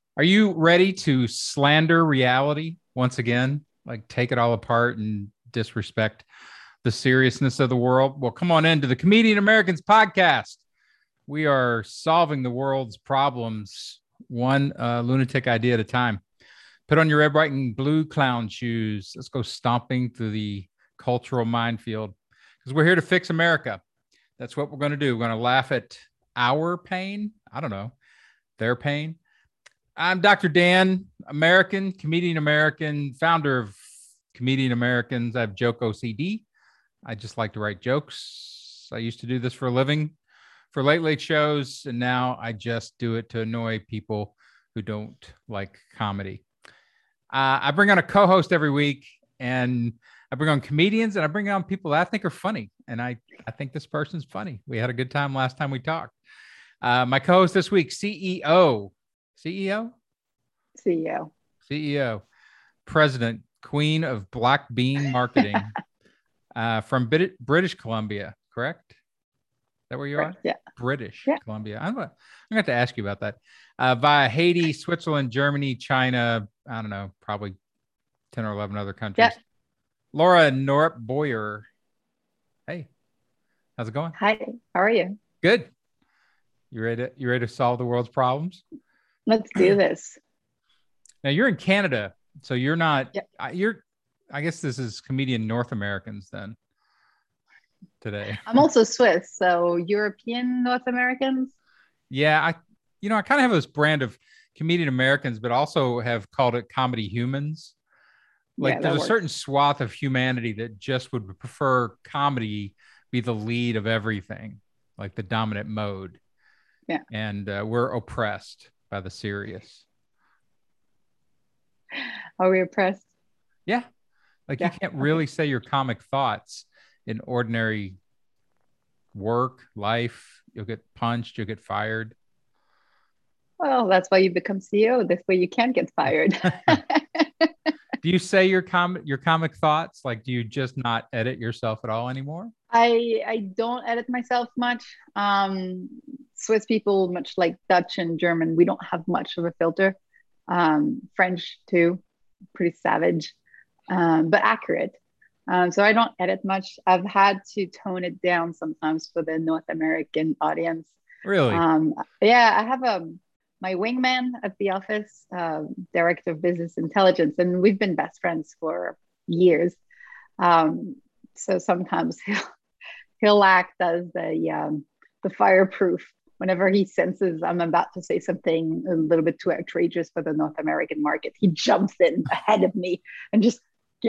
Are you ready to slander reality once again? Like take it all apart and disrespect the seriousness of the world? Well, come on into the Comedian Americans podcast. We are solving the world's problems one lunatic idea at a time. Put on your red, white, and blue clown shoes. Let's go stomping through the cultural minefield because we're here to fix America. That's what we're going to do. We're going to laugh at our pain. I don't know, their pain. I'm Dr. Dan, American, comedian American, founder of Comedian Americans. I have joke OCD. I just like to write jokes. I used to do this for a living for late, late shows, and now I just do it to annoy people who don't like comedy. I bring on a co-host every week, and I bring on comedians, and I bring on people that I think are funny, and I think this person's funny. We had a good time last time we talked. My co-host this week, CEO, President, Queen of Black Bean Marketing from British Columbia, correct? Is that where you are? Yeah. British Columbia. I'm going to have to ask you about that. Via Haiti, Switzerland, Germany, China, I don't know, probably 10 or 11 other countries. Yeah. Laura Norp Boyer. Hey, how's it going? Hi, how are you? Good. You ready to solve the world's problems? Let's do this. Now you're in Canada, so you're not. Yeah. I guess this is comedian North Americans then. Today, I'm also Swiss, so European North Americans. Yeah, I kind of have this brand of comedian Americans, but also have called it comedy humans. Like there's a certain swath of humanity that just would prefer comedy be the lead of everything, like the dominant mode. Yeah, and we're oppressed by the serious. Are we oppressed? Yeah. Like you can't really say your comic thoughts in ordinary work, life. You'll get punched, you'll get fired. Well, that's why you become CEO. This way you can't get fired. Do you say your comic thoughts? Like, do you just not edit yourself at all anymore? I don't edit myself much. Swiss people, much like Dutch and German, we don't have much of a filter. French too, pretty savage, but accurate. So I don't edit much. I've had to tone it down sometimes for the North American audience. Really? Yeah, I have my wingman at the office, director of business intelligence, and we've been best friends for years. So sometimes he'll act as the fireproof whenever he senses I'm about to say something a little bit too outrageous for the North American market. He jumps in ahead of me and just,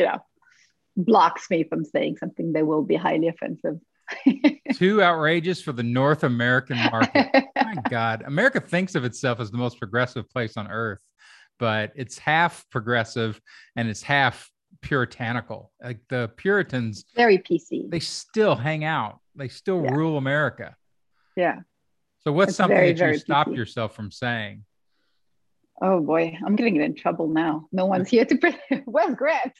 blocks me from saying something that will be highly offensive. Too outrageous for the North American market. My God, America thinks of itself as the most progressive place on earth, but it's half progressive and it's half puritanical. Like the Puritans, very PC. They still hang out. They still rule America. Yeah. So what's something that you stopped yourself from saying? Oh boy, I'm gonna get in trouble now. No one's here to. Where's Grant?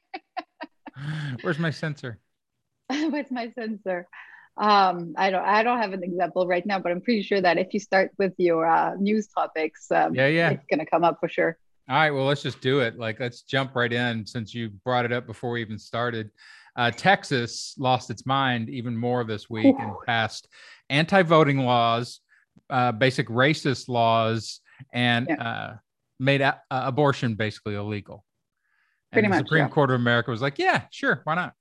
Where's my censor? Where's my censor? I don't have an example right now, but I'm pretty sure that if you start with your news topics, it's gonna come up for sure. All right, well, let's just do it. Like, let's jump right in since you brought it up before we even started. Texas lost its mind even more this week and passed anti-voting laws, basic racist laws, and made abortion basically illegal. And the Supreme Court of America was like, yeah, sure, why not?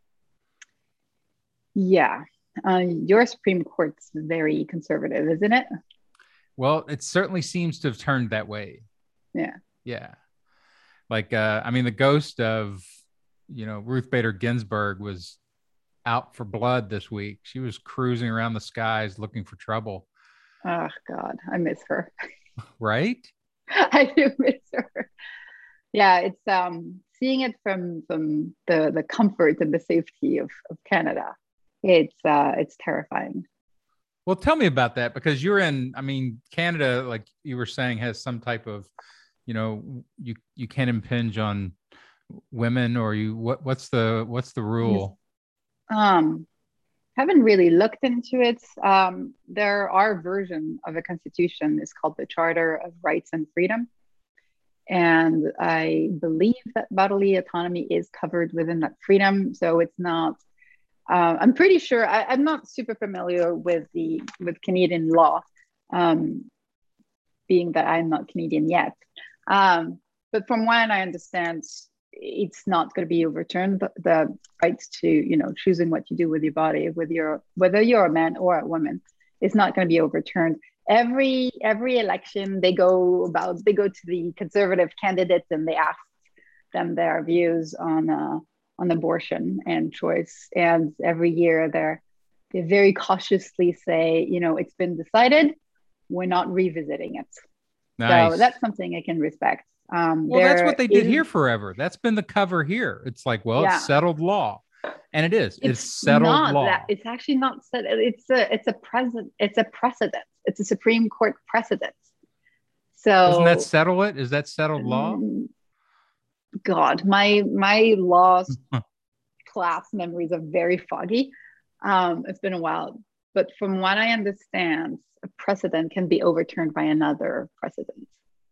Yeah. Your Supreme Court's very conservative, isn't it? Well, it certainly seems to have turned that way. Yeah. Yeah. Like, the ghost of, Ruth Bader Ginsburg was out for blood this week. She was cruising around the skies looking for trouble. Oh, God, I miss her. Right? I do miss her. Yeah, it's seeing it from the comfort and the safety of Canada. It's terrifying. Well, tell me about that, because you're in, Canada, like you were saying, has some type of, you can't impinge on women, or what's the rule? Haven't really looked into it. There are version of a constitution. It's called the Charter of Rights and Freedom. And I believe that bodily autonomy is covered within that freedom. So it's not, I'm pretty sure, I'm not super familiar with Canadian law, being that I'm not Canadian yet. But from what I understand, it's not going to be overturned. The rights to, choosing what you do with your body, whether you're a man or a woman, is not going to be overturned. Every election they go to the conservative candidates and they ask them their views on abortion and choice. And every year they very cautiously say, it's been decided, we're not revisiting it. Nice. So that's something I can respect. Well, that's what they did here forever. That's been the cover here. It's like, well, it's settled law. And it is. It's settled law. It's actually not settled. It's a precedent. It's a Supreme Court precedent. So doesn't that settle it? Is that settled law? God, my law class memories are very foggy. It's been a while. But from what I understand, a precedent can be overturned by another precedent.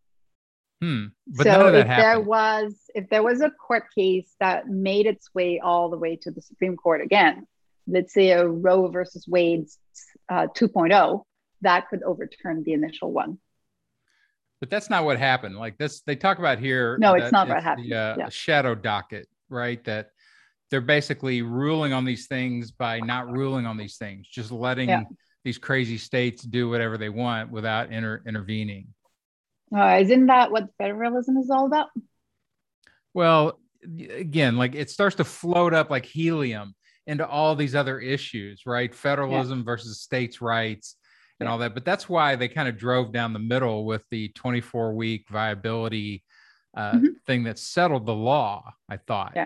But so if there was a court case that made its way all the way to the Supreme Court again, let's say a Roe versus Wade 2.0, that could overturn the initial one. But that's not what happened. Like this, they talk about here. No, it's not what happened. The shadow docket, right? That they're basically ruling on these things by not ruling on these things, just letting these crazy states do whatever they want without intervening. Isn't that what federalism is all about? Well, again, like it starts to float up like helium into all these other issues, right? Federalism versus states' rights and all that. But that's why they kind of drove down the middle with the 24-week viability thing that settled the law, I thought.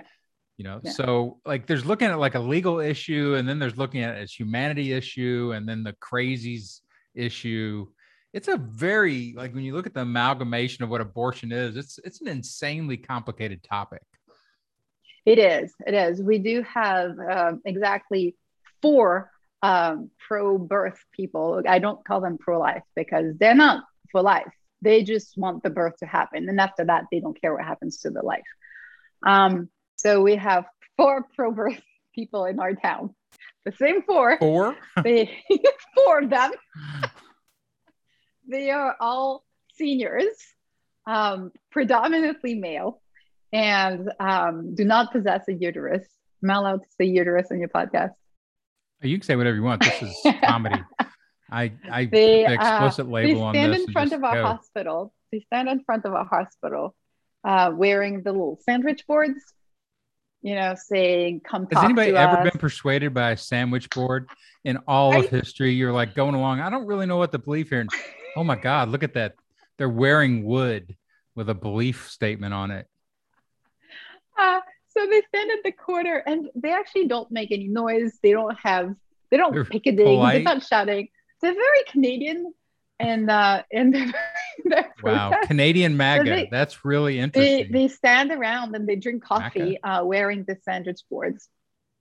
So like there's looking at like a legal issue, and then there's looking at it as humanity issue, and then the crazies issue. It's a very, like when you look at the amalgamation of what abortion is, it's an insanely complicated topic. It is. We do have exactly 4 pro-birth people. I don't call them pro-life because they're not for life. They just want the birth to happen. And after that, they don't care what happens to the life. So we have 4 pro-birth people in our town. The same 4. 4? 4 of them. They are all seniors, predominantly male, and do not possess a uterus. Am I allowed to say uterus on your podcast? You can say whatever you want. This is comedy. I put the explicit label on this. They stand in front of our hospital. They stand in front of our hospital wearing the little sandwich boards, saying, come talk to us. Has anybody ever been persuaded by a sandwich board in all of history? You're like going along, I don't really know what to believe here. And, oh my God, look at that. They're wearing wood with a belief statement on it. So they stand at the corner and they actually don't make any noise. They're picketing. Polite. They're not shouting. They're very Canadian and they're wow, Canadian MAGA. So that's really interesting. They stand around and they drink coffee wearing the sandwich boards.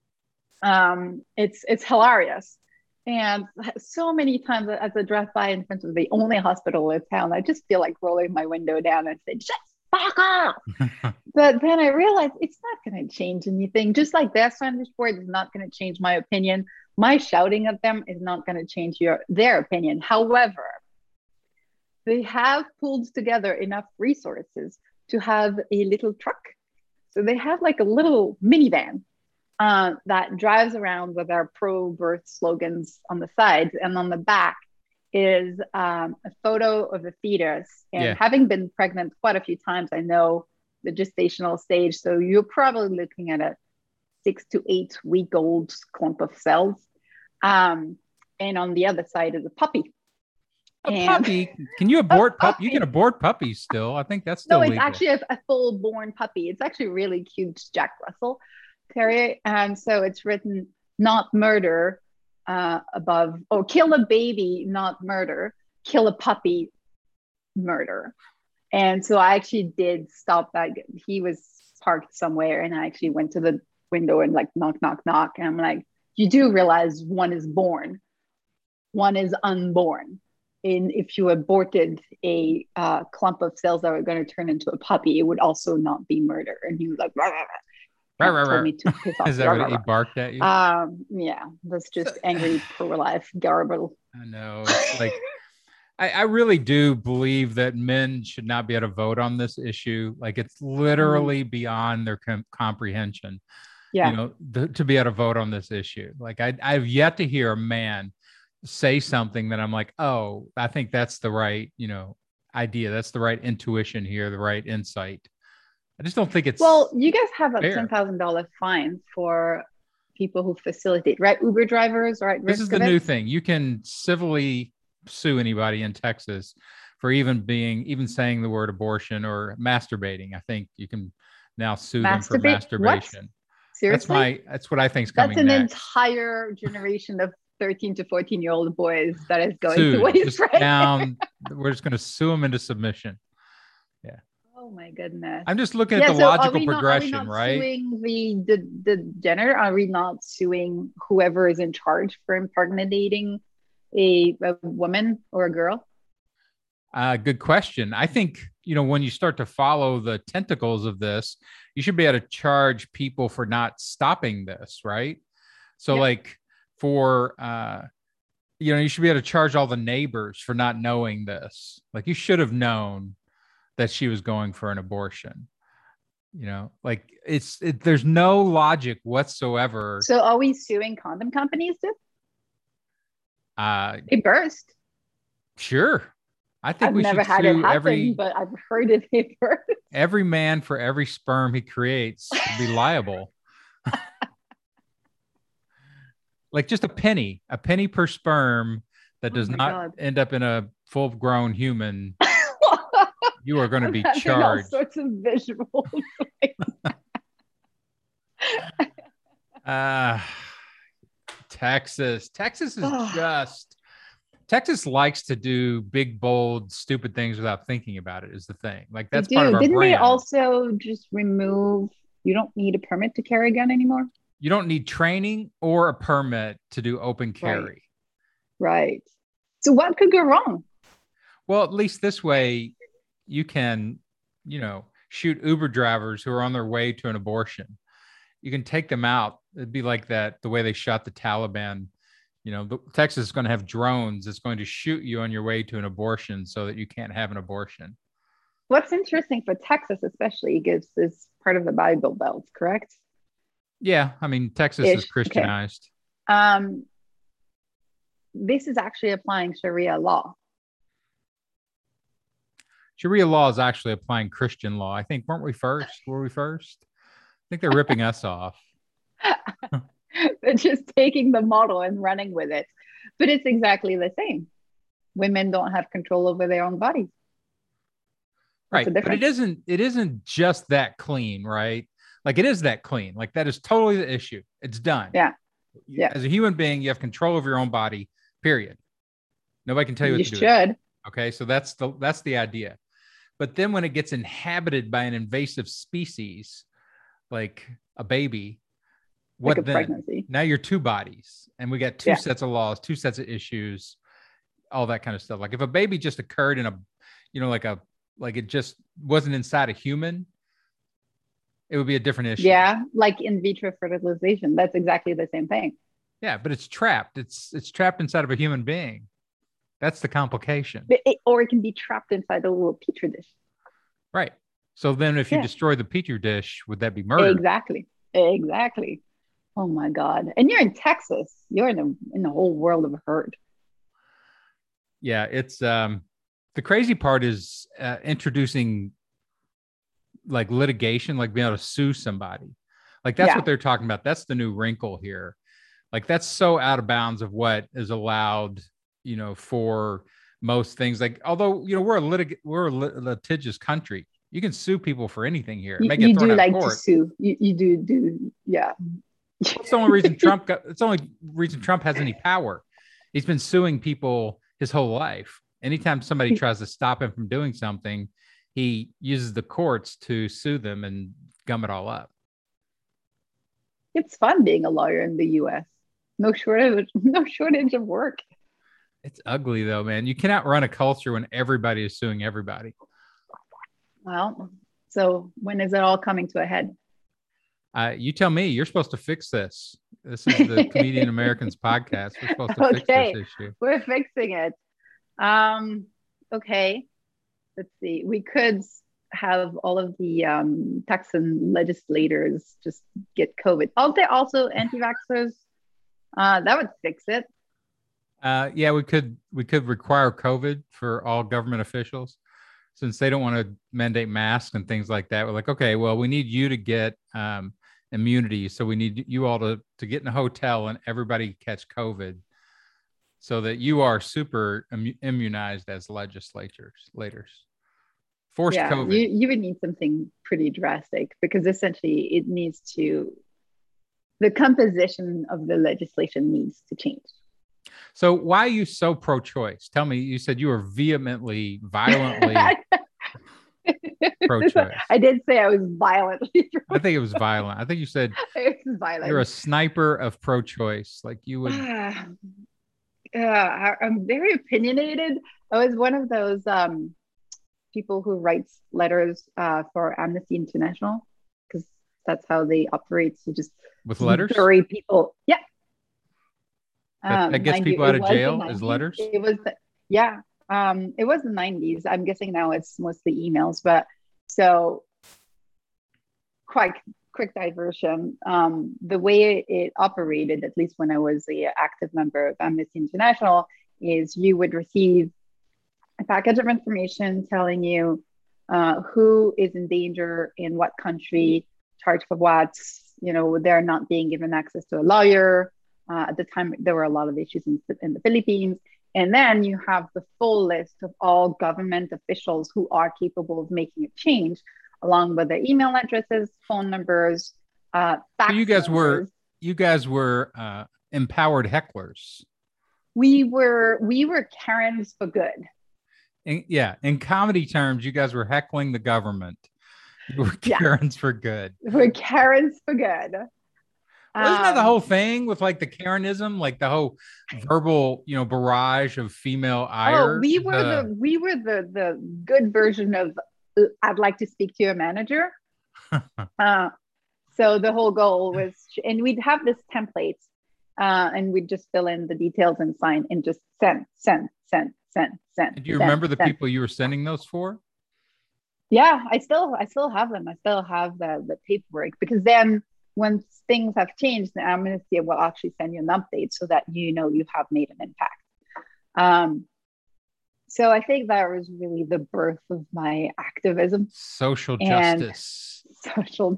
It's hilarious. And so many times as I drive by in front of the only hospital in town, I just feel like rolling my window down and say, just fuck off. But then I realized it's not going to change anything. Just like their sandwich board is not going to change my opinion. My shouting at them is not going to change their opinion. However, they have pulled together enough resources to have a little truck. So they have like a little minivan that drives around with our pro-birth slogans on the sides, and on the back is a photo of a fetus. And having been pregnant quite a few times, I know the gestational stage. So you're probably looking at a 6 to 8 week old clump of cells. And on the other side is a puppy. Puppy? Can you abort puppy? You can abort puppies still. I think that's still legal. It's actually a full-born puppy. It's actually really cute, Jack Russell Terrier. And so it's written, not murder kill a baby, not murder, kill a puppy, murder. And so I actually did stop that. He was parked somewhere and I actually went to the window and like knock, knock, knock. And I'm like, you do realize one is born, one is unborn. in if you aborted a clump of cells that were going to turn into a puppy, it would also not be murder. And he was like, rah, rah, rah. Told me to piss off. Is that what he barked at you? Yeah, that's just angry pro-life garble. I know. It's like, I really do believe that men should not be able to vote on this issue. Like, it's literally beyond their comprehension. Yeah. You know, to be able to vote on this issue. Like, I've yet to hear a man say something that I'm like, oh, I think that's the right, you know, idea. That's the right intuition here, the right insight. I just don't think it's well. You guys have a fair. $10,000 fine for people who facilitate, right? Uber drivers, right? This is the new thing. You can civilly sue anybody in Texas for even saying the word abortion or masturbating. I think you can now sue them for masturbation. What? Seriously? That's what I think is coming. That's an next. entire generation of 13 to 14-year-old boys that is going to waste right down. We're just going to sue them into submission. Yeah. Oh my goodness. I'm just looking at the logical progression, are we not right? Suing the gender? Are we not suing whoever is in charge for impregnating a woman or a girl? Good question. I think, you know, when you start to follow the tentacles of this, you should be able to charge people for not stopping this, right? So like for, you know, you should be able to charge all the neighbors for not knowing this. Like, you should have known that she was going for an abortion. You know, like there's no logic whatsoever. So are we suing condom companies too? It burst. Sure. I think I've never had it happen, but I've heard it burst. Every man for every sperm he creates would be liable. Like just a penny per sperm that does not end up in a full-grown human. You are going to be charged. All sorts of visuals. Texas likes to do big, bold, stupid things without thinking about it. Is the thing. Like, that's part of our Didn't brand. they also just remove? You don't need a permit to carry a gun anymore. You don't need training or a permit to do open carry. Right. So what could go wrong? Well, at least this way, you can, you know, shoot Uber drivers who are on their way to an abortion. You can take them out. It'd be like that, the way they shot the Taliban. You know, Texas is going to have drones that's going to shoot you on your way to an abortion so that you can't have an abortion. What's interesting for Texas, especially, is part of the Bible Belt, correct? Yeah. I mean, Texas is Christianized. Okay. This is actually applying Sharia law. Sharia law is actually applying Christian law. I think, weren't we first? Were we first? I think they're ripping us off. They're just taking the model and running with it. But it's exactly the same. Women don't have control over their own bodies. Right. But it isn't just that clean, right? Like, it is that clean. Like, that is totally the issue. It's done. Yeah. Yeah. As a human being, you have control over your own body, period. Nobody can tell you what to do. You should. Okay. So that's the idea. But then when it gets inhabited by an invasive species, like a baby, what then? Pregnancy. Now you're two bodies, and we got two sets of laws, two sets of issues, all that kind of stuff. Like, if a baby just occurred in a, you know, like it just wasn't inside a human, it would be a different issue. Yeah, like in vitro fertilization. That's exactly the same thing. Yeah, but it's trapped. It's trapped inside of a human being. That's the complication. Or it can be trapped inside a little petri dish. Right. So then if you destroy the petri dish, would that be murder? Exactly. Oh my God. And you're in Texas. You're in a whole world of hurt. Yeah, it's the crazy part is introducing like litigation, like being able to sue somebody. Like, that's what they're talking about. That's the new wrinkle here. Like, that's so out of bounds of what is allowed, you know, for most things. Like, although, you know, we're a litigious country. You can sue people for anything here. You do like to sue. You do. Yeah. It's the only reason Trump has any power. He's been suing people his whole life. Anytime somebody tries to stop him from doing something, he uses the courts to sue them and gum it all up. It's fun being a lawyer in the U.S. No shortage of work. It's ugly though, man. You cannot run a culture when everybody is suing everybody. Well, so when is it all coming to a head? You tell me. You're supposed to fix this. This is the Comedian Americans podcast. We're supposed to fix this issue. We're fixing it. Okay. Let's see. We could have all of the Texan legislators just get COVID. Are they also anti-vaxxers? That would fix it. Yeah, we could require COVID for all government officials, since they don't want to mandate masks and things like that. We're like, okay, well, we need you to get immunity, so we need you all to get in a hotel and everybody catch COVID, so that you are super immunized as legislators. Forced COVID. You would need something pretty drastic, because essentially the composition of the legislation needs to change. So why are you so pro-choice? Tell me. You said you were violently pro-choice. I did say I was violently pro-choice. I think it was violent. I think you said it was violent. You're a sniper of pro-choice. Like you would. I'm very opinionated. I was one of those people who writes letters for Amnesty International, because that's how they operate. So just with letters, bury people. Yeah. That gets people out of jail as letters. It was, it was the 90s. I'm guessing now it's mostly emails, but so quite quick diversion. The way it operated, at least when I was an active member of Amnesty International, is you would receive a package of information telling you who is in danger in what country, charged for what. They're not being given access to a lawyer. At the time, there were a lot of issues in the Philippines. And then you have the full list of all government officials who are capable of making a change, along with their email addresses, phone numbers, fax numbers. You guys were empowered hecklers. We were Karens for good. In comedy terms, you guys were heckling the government. You were Karens for good. We're Karens for good. Isn't that the whole thing with like the Karenism, like the whole verbal, barrage of female ire? Oh, we were the good version of I'd like to speak to your manager. So the whole goal was, and we'd have this template, and we'd just fill in the details and sign and just send. Do you remember the people you were sending those for? Yeah, I still have them. I still have the paperwork, because then once things have changed, the Amnesty will actually send you an update so that you have made an impact. So I think that was really the birth of my activism. Social justice. Social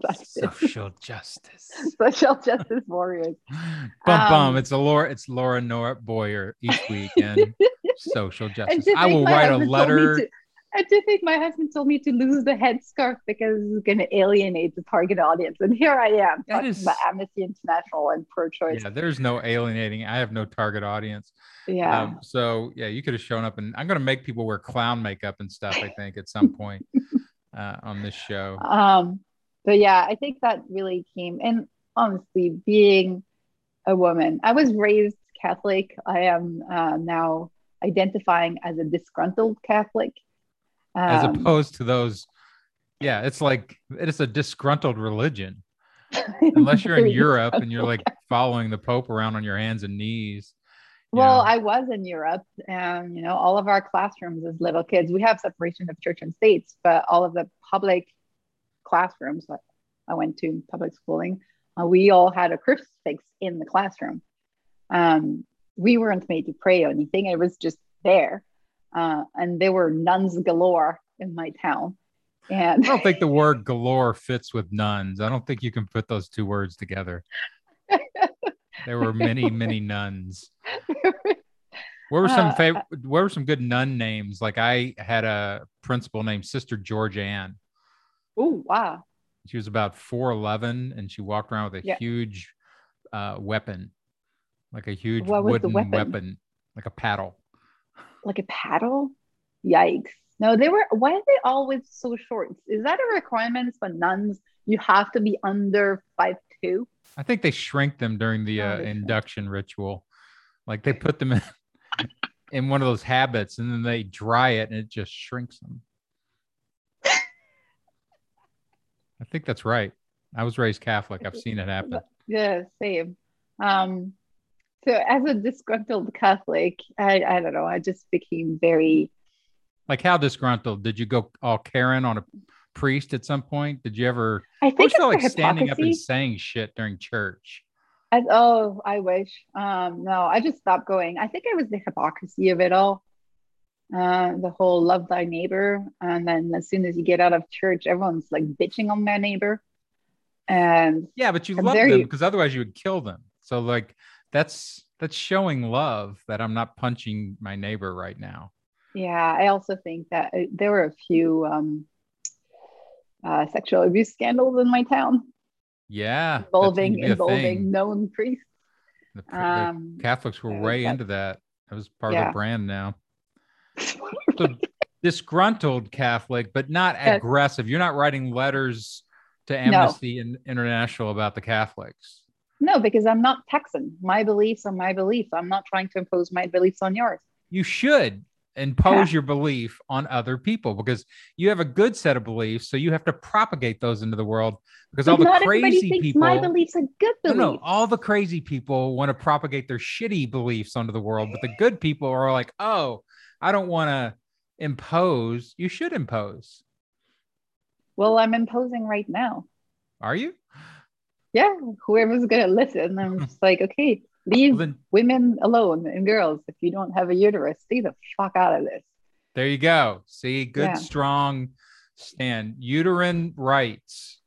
justice warriors. Bum. It's Laura Nora Boyer each week, and social justice. I will write a letter. I do think my husband told me to lose the headscarf because it's going to alienate the target audience. And here I am talking about Amnesty International and pro-choice. Yeah, there's no alienating. I have no target audience. Yeah. You could have shown up, and I'm going to make people wear clown makeup and stuff, I think, at some point on this show. But yeah, I think that really came. And honestly, being a woman, I was raised Catholic. I am now identifying as a disgruntled Catholic. As opposed to those, it's like it's a disgruntled religion, unless you're in Europe and you're like following the Pope around on your hands and knees. Well, I was in Europe, and all of our classrooms as little kids, we have separation of church and states, but all of the public classrooms that I went to in public schooling, we all had a crucifix in the classroom. We weren't made to pray or anything; it was just there. And there were nuns galore in my town. And I don't think the word galore fits with nuns. I don't think you can put those two words together. There were many, many nuns. What were some good nun names? Like I had a principal named Sister George Ann. Oh, wow. She was about 4'11", and she walked around with a huge weapon, like a huge wooden weapon, like a paddle. Like a paddle? Yikes. No, why are they always so short? Is that a requirement for nuns? You have to be under 5'2"? I think they shrink them during the induction ritual. Like they put them in, in one of those habits, and then they dry it and it just shrinks them. I think that's right. I was raised Catholic. I've seen it happen. Yeah, same. So as a disgruntled Catholic, I don't know, I just became very. Like, how disgruntled? Did you go all Karen on a priest at some point? Did you ever? I I think always it's felt the like standing up and hypocrisy. saying shit during church. Oh, I wish. No, I just stopped going. I think it was the hypocrisy of it all. The whole love thy neighbor, and then as soon as you get out of church, everyone's like bitching on their neighbor, and Yeah, but you I'm love them very, because otherwise you would kill them. So like that's showing love that I'm not punching my neighbor right now. yeah. I also think that there were a few sexual abuse scandals in my town Yeah, that seemed to involving be a involving thing. known priests. The Catholics were way That into that. That was part of their yeah. brand now. So disgruntled Catholic, but not Yes. aggressive. You're not writing letters to No, Amnesty International about the Catholics. no, because I'm not Texan. My beliefs are my beliefs. I'm not trying to impose my beliefs on yours. You should impose your belief on other people because you have a good set of beliefs. So you have to propagate those into the world because all But the not everybody crazy thinks my people, beliefs are good no, beliefs. all the crazy people want to propagate their shitty beliefs onto the world. But the good people are like, oh, I don't want to impose. You should impose. Well, I'm imposing right now. Are you? Yeah, whoever's gonna listen, I'm just like, okay, Well, leave then women alone and girls. If you don't have a uterus, stay the fuck out of this. there you go. See, good, Yeah. strong stand. Uterine rights.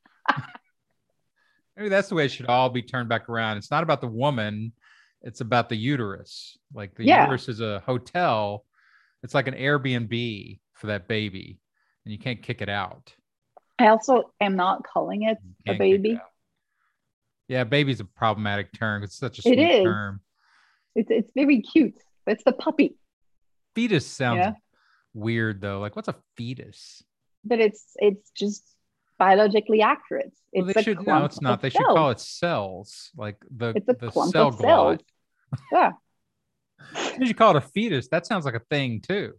Maybe that's the way it should all be turned back around. It's not about the woman, it's about the uterus. Like the Yeah. uterus is a hotel, it's like an Airbnb for that baby, and you can't kick it out. I also am not calling it You a can't kick it baby. out. Yeah, baby's a problematic term. It's such a It sweet is. term. It's very cute. It's the puppy, Fetus sounds yeah. weird though. Like, what's a fetus? But it's just biologically accurate. Well, It's they a should no, clump it's of not. They should call cells. it cells, like It's a the clump cell of cells. glot. Yeah. As soon as you call it a fetus, that sounds like a thing too.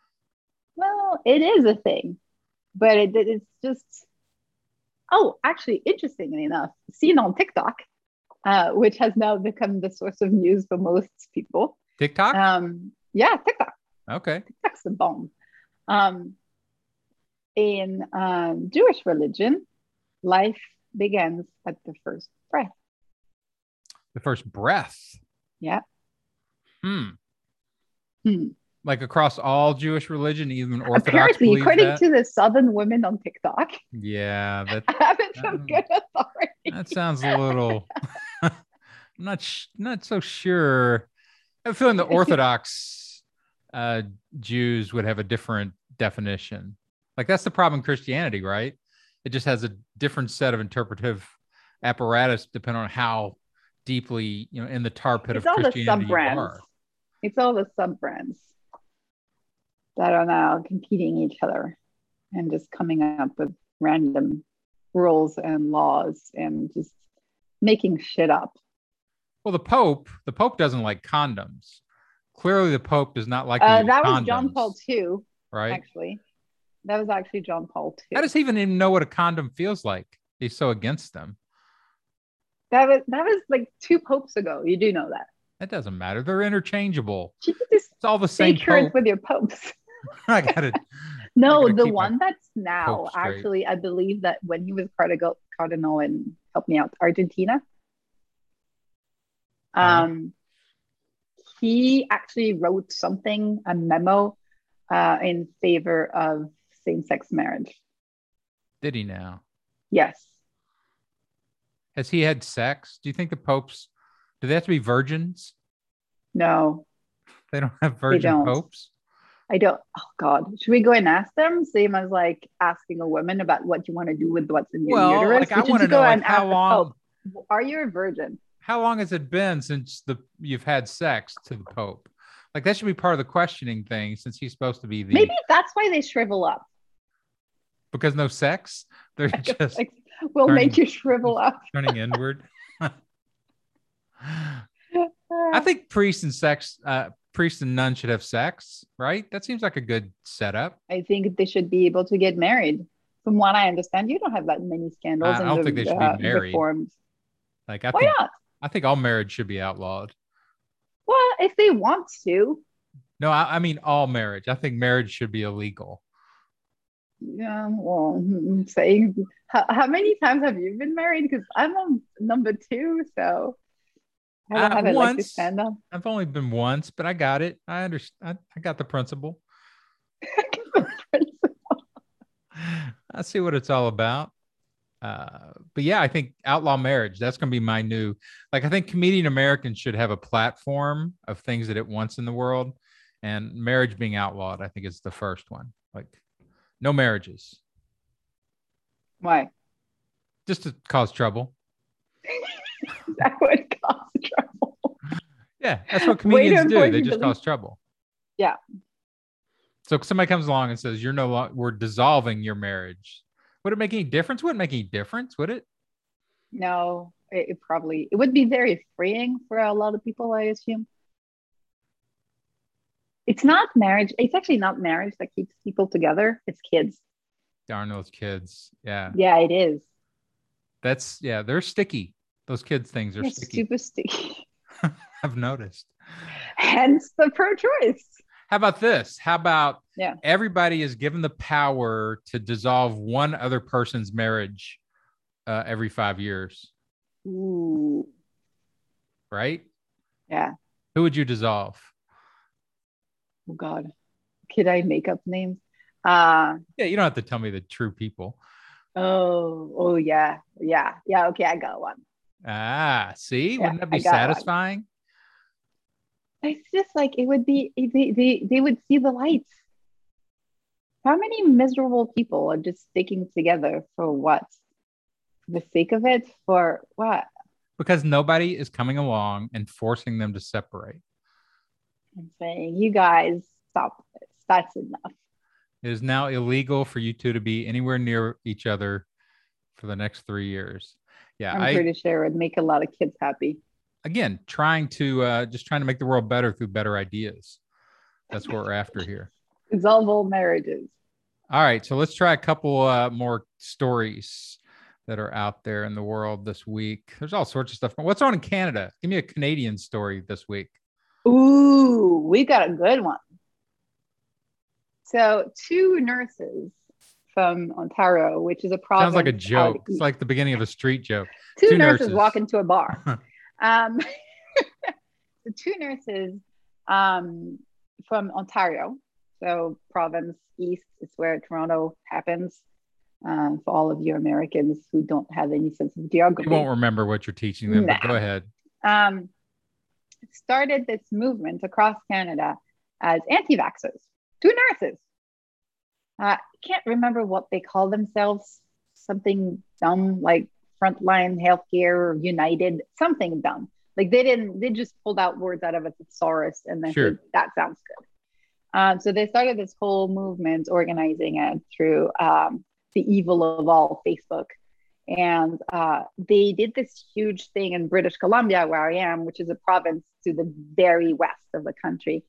Well, it is a thing, but it's just. Oh, actually, interestingly enough, seen on TikTok, which has now become the source of news for most people. TikTok? Yeah, TikTok. Okay. TikTok's the bomb. Um, in Jewish religion, life begins at the first breath. The first breath. Yeah. Hmm. Hmm. Like across all Jewish religion, even Orthodox Apparently, believes according that. to the Southern women on TikTok, Yeah, I have it from um, good authority. that sounds a little. I'm not so sure. I am feeling the Orthodox Jews would have a different definition. Like that's the problem in Christianity, right? It just has a different set of interpretive apparatus depending on how deeply, in the tar pit It's of all the Christianity sub you brands. are. It's all the sub brands that are now competing each other and just coming up with random rules and laws and just making shit up. Well, the Pope doesn't like condoms. Clearly, the Pope does not like to use That was John Paul condoms, II, right? actually. That was actually John Paul How II. does he even know what a condom feels like? He's so against them. That was like 2 popes ago. You do know that. That doesn't matter. They're interchangeable. You can just It's all the stay same current Pope. with your popes. I got it. No, the Keep my one that's now Pope straight. actually, I believe that when he was cardinal in, help me out, Argentina, Uh, he actually wrote something, a memo, in favor of same-sex marriage. did he now? Yes. Has he had sex? Do you think the popes do they have to be virgins? No, They don't have they virgin don't. popes. I don't. Oh God, should we go and ask them? Same as like asking a woman about what you want to do with what's in your Well, uterus. like I We should want to just go know, like and ask the Pope. Are you a virgin? how long has it been since you've had sex to the Pope? Like that should be part of the questioning thing, since he's supposed to be Maybe that's why they shrivel up. because no sex. They're just Like, we'll turning, make you shrivel up. turning inward. I think priests priest and nun should have sex, right? That seems like a good setup. I think they should be able to get married. From what I understand, you don't have that many scandals I in don't think they should be the married. reforms. Like Why not? I think all marriage should be outlawed. Well, if they want to. No, I mean all marriage. I think marriage should be illegal. Yeah, well, I'm saying how many times have you been married? Because I'm on number two, so I don't have it like to Once. stand up. I've only been once, but I got it. I understand. I got the principle. I see what it's all about. But yeah, I think outlaw marriage. That's going to be my new. Like, I think Comedian Americans should have a platform of things that it wants in the world, and marriage being outlawed, I think, is the first one. Like, no marriages, Why? just to cause trouble. That would cause trouble. Yeah, that's what comedians do. They important just to cause trouble. Yeah. So if somebody comes along and says, "You're no longer, we're dissolving your marriage," would it make any difference? Wouldn't make any difference, would it? No, it probably it would be very freeing for a lot of people, I assume. It's not marriage. It's actually not marriage that keeps people together. It's kids. Darn those kids. Yeah. Yeah, it is. They're sticky. Those kids things are They're sticky. super sticky. I've noticed. Hence the pro-choice. How about this? How about Yeah. everybody is given the power to dissolve one other person's marriage every 5 years, Ooh. right? Yeah. Who would you dissolve? Oh God. Could I make up names? Yeah, you don't have to tell me the true people. Oh yeah. Yeah. Yeah. Okay, I got one. Ah, see, Yeah, wouldn't that be I got one. satisfying? It's just like it would be they would see the lights. How many miserable people are just sticking together for what? For the sake of it? For what? Because nobody is coming along and forcing them to separate. I'm saying, you guys, stop this. That's enough. It is now illegal for you two to be anywhere near each other for the next 3 years. Yeah, I'm pretty sure it would make a lot of kids happy. Again, trying to make the world better through better ideas. That's what we're after here. Dissolve all marriages. All right, so let's try a couple more stories that are out there in the world this week. There's all sorts of stuff. What's on in Canada? Give me a Canadian story this week. Ooh, we got a good one. So 2 nurses from Ontario, which is a province. Sounds like a joke. It's like the beginning of a street joke. 2 nurses walk into a bar. The 2 nurses from Ontario, so province east is where Toronto happens. For all of you Americans who don't have any sense of geography, you won't remember what you're teaching them. But go ahead. Started this movement across Canada as anti-vaxxers. 2 nurses. Can't remember what they call themselves. Something dumb like Frontline Healthcare United. Something dumb. Like they just pulled out words out of a thesaurus and then said, that sounds good. So they started this whole movement, organizing it through the evil of all, Facebook. And they did this huge thing in British Columbia, where I am, which is a province to the very west of the country,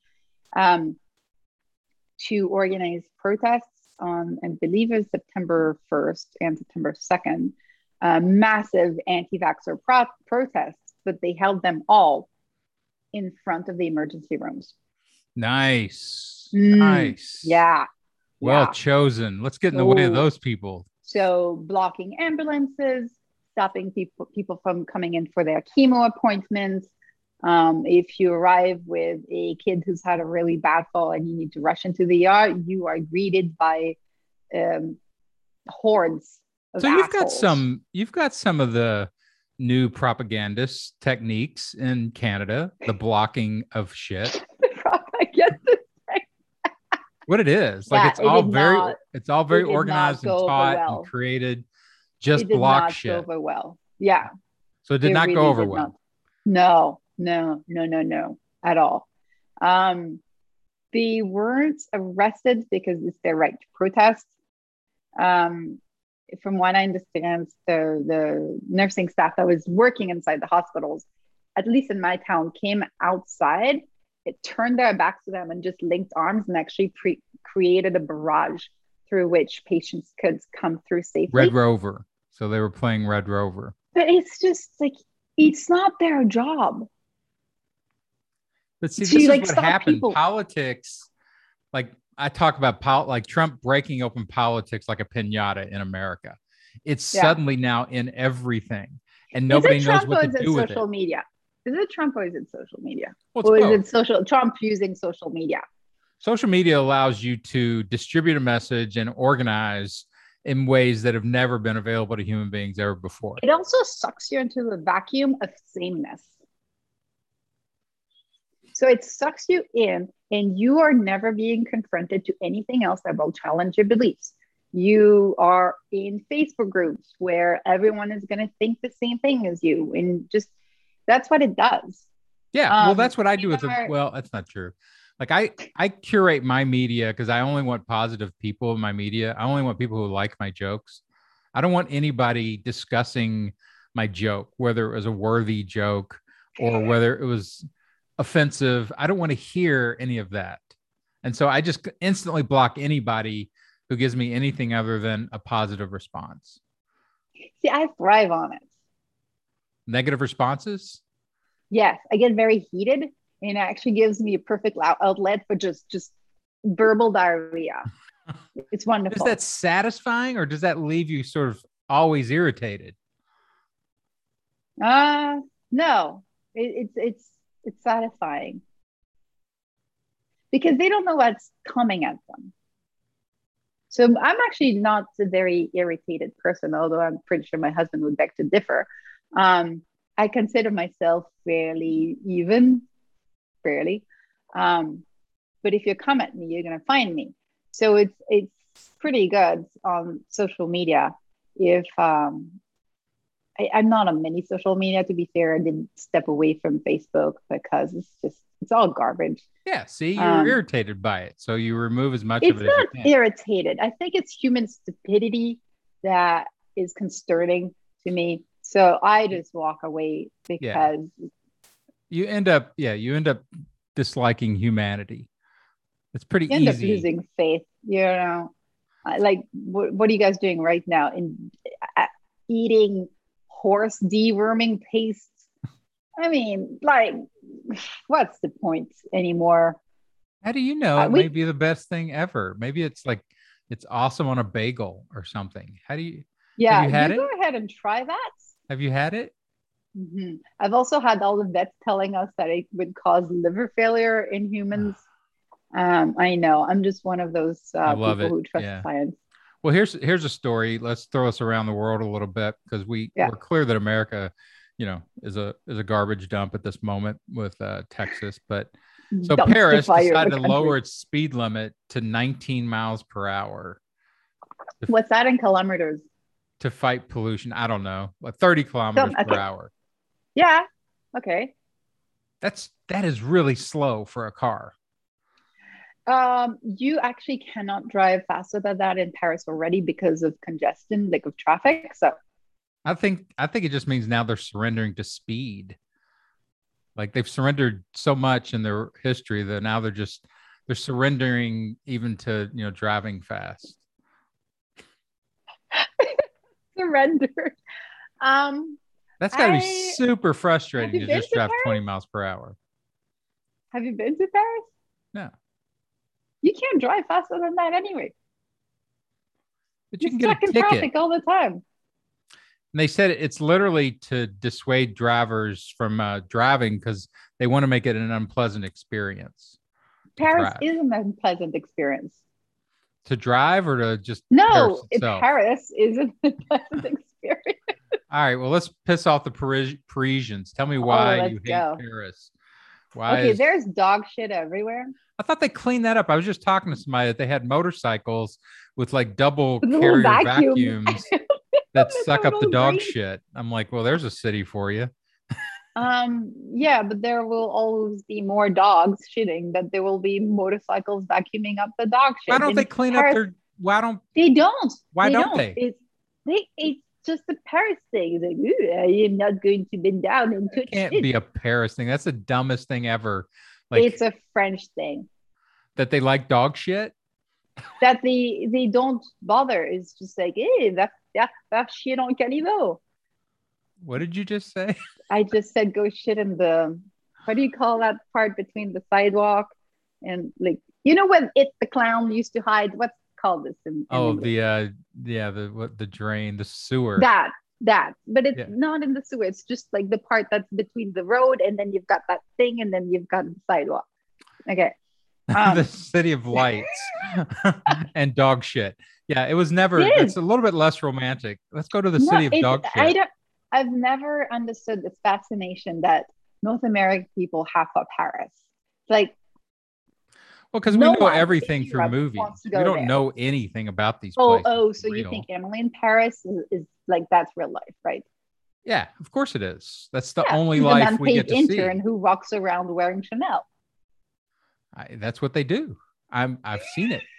to organize protests on, I believe it was September 1st and September 2nd, massive anti-vaxxer protests, but they held them all in front of the emergency rooms. Nice. Nice. Yeah. Well chosen. Let's get in the way of those people. So blocking ambulances, stopping people from coming in for their chemo appointments. If you arrive with a kid who's had a really bad fall and you need to rush into the ER, you are greeted by hordes of assholes. You've got some of the new propagandist techniques in Canada, the blocking of shit. What it is, like, it's all very organized and taught and created. Just block shit. Go over well. Yeah. So it did not go over well. No, at all. They weren't arrested because it's their right to protest. From what I understand, the nursing staff that was working inside the hospitals, at least in my town, came outside it turned their backs to them and just linked arms and actually created a barrage through which patients could come through safely. Red Rover. So they were playing Red Rover. But it's just like, it's not their job. But see, this is what happened. People. Politics, like I talk about like Trump breaking open politics like a pinata in America. It's suddenly now in everything, and nobody knows what to do with it. Social media. Is it Trump or is it social media? Well, or is it Trump using social media? Social media allows you to distribute a message and organize in ways that have never been available to human beings ever before. It also sucks you into the vacuum of sameness. So it sucks you in, and you are never being confronted to anything else that will challenge your beliefs. You are in Facebook groups where everyone is going to think the same thing as you, and just that's what it does. Yeah, well, that's what I do with well, that's not true. Like I curate my media because I only want positive people in my media. I only want people who like my jokes. I don't want anybody discussing my joke, whether it was a worthy joke or whether it was offensive. I don't want to hear any of that. And so I just instantly block anybody who gives me anything other than a positive response. See, I thrive on it. Negative responses? Yes, I get very heated, and it actually gives me a perfect outlet for just verbal diarrhea. It's wonderful. Is that satisfying, or does that leave you sort of always irritated? No, it's satisfying because they don't know what's coming at them. So I'm actually not a very irritated person, although I'm pretty sure my husband would beg to differ. I consider myself fairly even. But if you come at me, you're going to find me. So it's pretty good on social media. If I'm not on many social media, to be fair, I did step away from Facebook because it's all garbage. Yeah, see, you're irritated by it, so you remove as much of it as you can. It's not irritated. I think it's human stupidity that is concerning to me. So I just walk away because you end up disliking humanity. It's pretty easy. You end up losing faith. You know, like what are you guys doing right now? In eating horse deworming paste. I mean, like, what's the point anymore? How do you know it may be the best thing ever? Maybe it's like it's awesome on a bagel or something. How do you? Yeah, go ahead and try that. Have you had it? Mm-hmm. I've also had all the vets telling us that it would cause liver failure in humans. I know. I'm just one of those people who trust science. Well, here's a story. Let's throw us around the world a little bit because we're clear that America, is a garbage dump at this moment with Texas. But so Paris decided to lower its speed limit to 19 miles per hour. What's that in kilometers? To fight pollution. I don't know, like 30 kilometers per hour. Yeah. Okay. That is really slow for a car. You actually cannot drive faster than that in Paris already because of congestion, like of traffic. So I think it just means now they're surrendering to speed. Like they've surrendered so much in their history that now they're surrendering even to, driving fast. Surrendered. That's got to be super frustrating to just drive 20 miles per hour. Have you been to Paris? No. You can't drive faster than that anyway. But you can get a ticket. Traffic all the time. And they said it's literally to dissuade drivers from driving because they want to make it an unpleasant experience. Paris is an unpleasant experience. To drive or to just Paris is an unpleasant experience. All right, well, let's piss off the Parisians. Tell me why you hate Paris. Why? There's dog shit everywhere. I thought they cleaned that up. I was just talking to somebody that they had motorcycles with like double carrier vacuums that suck up the dog shit. I'm like, well, there's a city for you. Yeah, but there will always be more dogs shitting that there will be motorcycles vacuuming up the dog shit. Why don't they clean up their? Why don't they? Don't. Why don't they? It's just a Paris thing. It's like, I'm not going to bend down and touch. It can't be a Paris thing. That's the dumbest thing ever Like It's a French thing that they like dog shit. that they don't bother. It's just like, hey, that shit on caniveau. What did you just say? I just said go shit in the, what do you call that part between the sidewalk and like, you know when it the clown used to hide? What's called this in Oh, English? the drain, the sewer. That but it's Yeah. not in the sewer. It's just like the part that's between the road and then you've got that thing and then you've got the sidewalk. Okay. The city of lights and dog shit. Yeah, it was never. It is That's a little bit less romantic. Let's go to the no, city of it's dog I shit. don't. I've never understood this fascination that North American people have for Paris. Like Well, because we no know one in everything through Europe wants movies. to We go don't there. know anything about these Oh, places oh, for so you think real. Emily in Paris is like that's real life, right? Yeah, of course it is. That's the Yeah, only she's an life we unpaid get to intern see. who walks around wearing Chanel. That's what they do. I've seen it.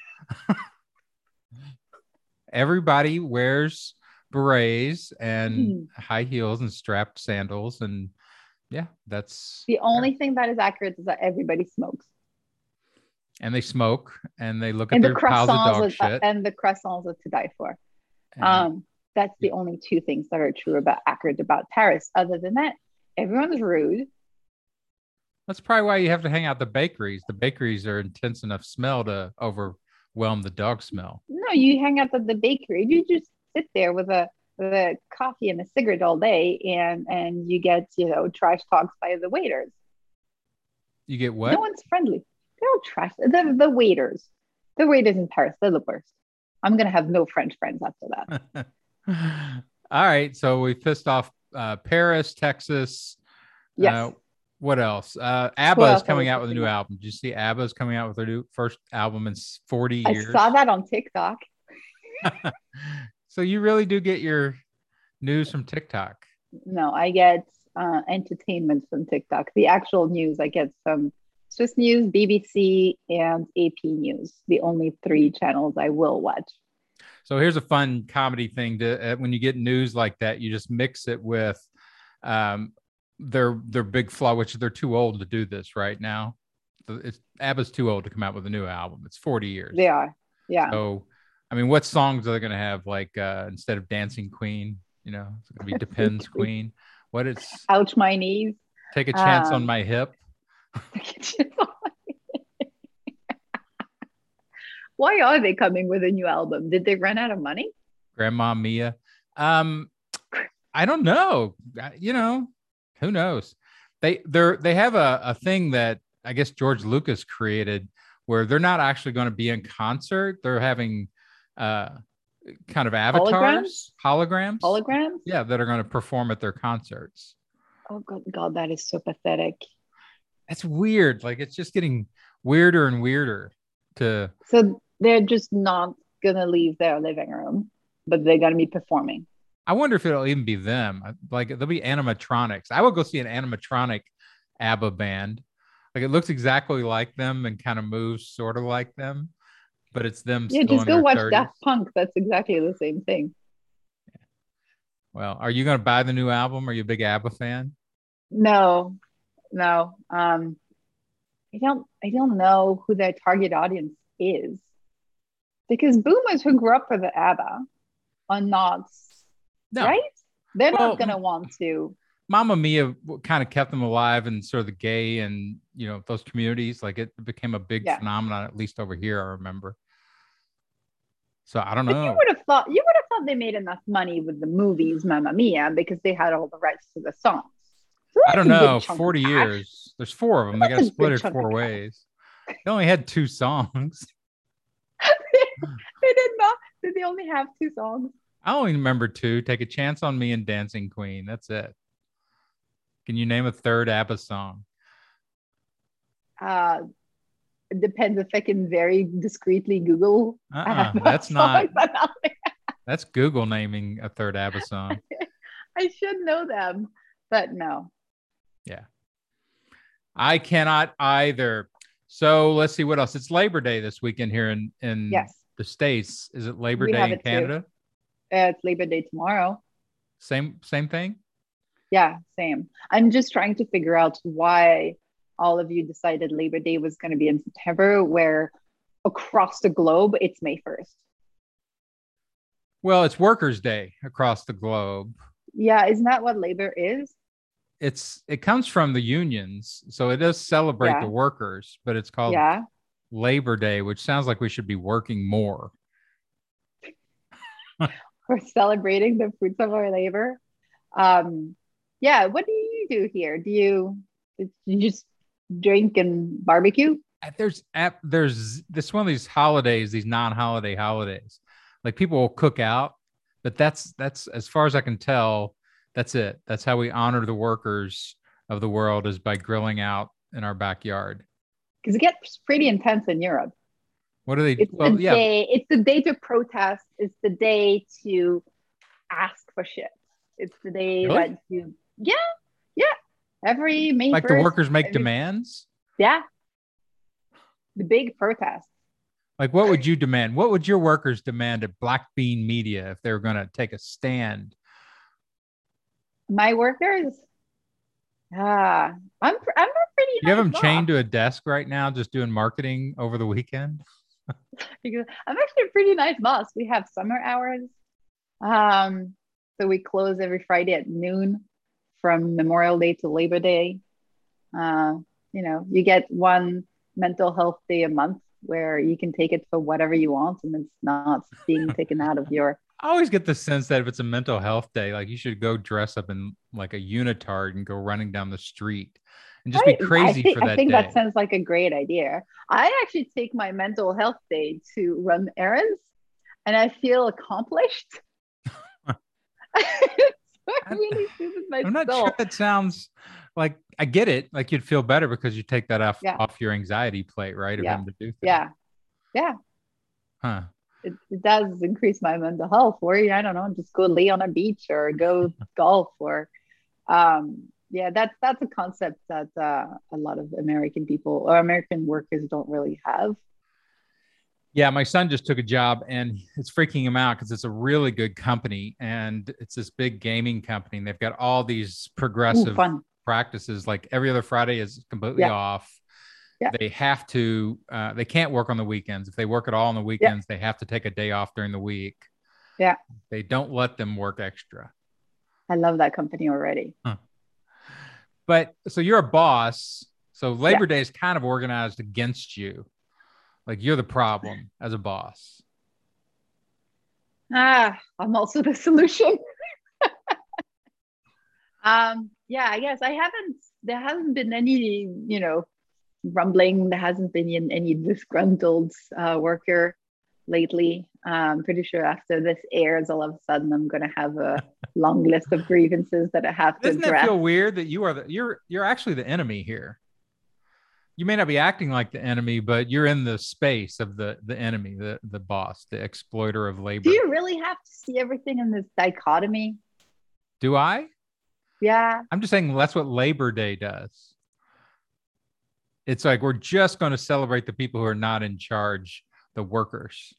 Everybody wears berets and Hmm. high heels and strapped sandals, and yeah, that's The only thing that is accurate is that everybody smokes, and they smoke and they look at and their piles of dog shit. the croissants are to die for. And Um, that's the only two things that are true about accurate about Paris. Other than that, everyone's rude. that's probably why you have to hang out the bakeries. The bakeries are intense enough smell to overwhelm the dog smell. No, you hang out at the bakery. You just sit there with a coffee and a cigarette all day, and you get trash talks by the waiters. You get No what? one's friendly. They're all trash. The waiters, the waiters in Paris, they're the worst. I'm gonna have no French friends after that. All right, so we pissed off Paris, Texas. Yes. What else? Who ABBA is else are we coming out with a pissing new off? album. Did you see ABBA is coming out with their new first album in 40 I saw years? that on TikTok. So you really do get your news from TikTok. No, I get entertainment from TikTok. The actual news I get from Swiss News, BBC, and AP News. The only three channels I will watch. So here's a fun comedy thing to when you get news like that, you just mix it with um, their big flaw, which they're too old to do this right now. ABBA's too old to come out with a new album. It's 40 years. They are. Yeah. So, I mean, what songs are they going to have? Like instead of Dancing Queen, it's going to be Depends Queen. What it's Ouch my knees. Take a Chance on My Hip. Why are they coming with a new album? Did they run out of money? Grandma Mia. I don't know. Who knows? They have a thing that I guess George Lucas created where they're not actually going to be in concert. They're having kind of avatars, holograms. Yeah, that are going to perform at their concerts. Oh God, that is so pathetic. That's weird. Like it's just getting weirder and weirder So they're just not gonna leave their living room, but they're gonna be performing. I wonder if it'll even be them. Like there'll be animatronics. I would go see an animatronic ABBA band. Like it looks exactly like them and kind of moves sort of like them, but it's them Yeah, still just in go their watch 30s. Daft Punk. That's exactly the same thing. Well, are you going to buy the new album? Are you a big ABBA fan? No, no. I don't know who their target audience is because boomers who grew up with the ABBA are not No. right. They're Well, not gonna want to. Mamma Mia kind of kept them alive in sort of the gay and those communities. Like it became a big Yeah. phenomenon, at least over here. I remember. So I don't But know. you would have thought they made enough money with the movies Mamma Mia because they had all the rights to the songs. So I don't know. 40 years. There's 4 of them. They got to That's a split good it chunk of 4 cash. ways. They only had 2 songs. They did not. Did they only have 2 songs? I only remember 2. Take a Chance on Me and Dancing Queen. That's it. Can you name a third ABBA song? It depends if I can very discreetly Google. That's not. That's Google naming a third ABBA song. I should know them, but no. Yeah. I cannot either. So let's see what else. It's Labor Day this weekend here in Yes. the States. Is it Labor We Day have in it too. Canada? It's Labor Day tomorrow. Same thing? Yeah, same. I'm just trying to figure out why all of you decided Labor Day was going to be in September, where across the globe it's May 1st. Well, it's Workers' Day across the globe. Yeah, isn't that what labor is? It comes from the unions, so it does celebrate the workers, but it's called Labor Day, which sounds like we should be working more. We're celebrating the fruits of our labor. What do you do here? Do you just drink and barbecue? There's this one of these holidays, these non-holiday holidays. Like people will cook out, but that's as far as I can tell, that's it. That's how we honor the workers of the world, is by grilling out in our backyard. Because it gets pretty intense in Europe. What do they? It's the day to protest. It's the day to ask for shit. It's the day that you, every May 1st, the workers make demands. Yeah, the big protest. Like, what would you demand? What would your workers demand at Black Bean Media if they were going to take a stand? My workers, I'm a pretty. You have them chained to a desk right now, just doing marketing over the weekend. Because I'm actually a pretty nice boss. We have summer hours, so we close every Friday at noon from Memorial Day to Labor Day. You get one mental health day a month where you can take it for whatever you want, and it's not being taken out of your. I always get the sense that if it's a mental health day, like you should go dress up in like a unitard and go running down the street and just be crazy for that day. I think that sounds like a great idea. I actually take my mental health day to run errands, and I feel accomplished. Really I'm not sure that sounds like, I get it. Like you'd feel better because you take that off your anxiety plate, right? Of having to do things. Yeah. Huh. It does increase my mental health. Or I don't know, just go lay on a beach or go golf or that's a concept that a lot of American people or American workers don't really have. Yeah, my son just took a job and it's freaking him out because it's a really good company and it's this big gaming company and they've got all these progressive practices. Like every other Friday is completely off. Yeah. They have to, they can't work on the weekends. If they work at all on the weekends, they have to take a day off during the week. Yeah. They don't let them work extra. I love that company already. Huh. But so you're a boss. So Labor Day is kind of organized against you. Like you're the problem as a boss. I'm also the solution. I guess there hasn't been any, rumbling. There hasn't been any disgruntled worker lately. I'm pretty sure after this airs, all of a sudden I'm going to have a long list of grievances that I have to address. Doesn't it feel weird that you're actually the enemy here? You may not be acting like the enemy, but you're in the space of the enemy, the boss, the exploiter of labor. Do you really have to see everything in this dichotomy? Do I? Yeah. I'm just saying that's what Labor Day does. It's like we're just going to celebrate the people who are not in charge, the workers.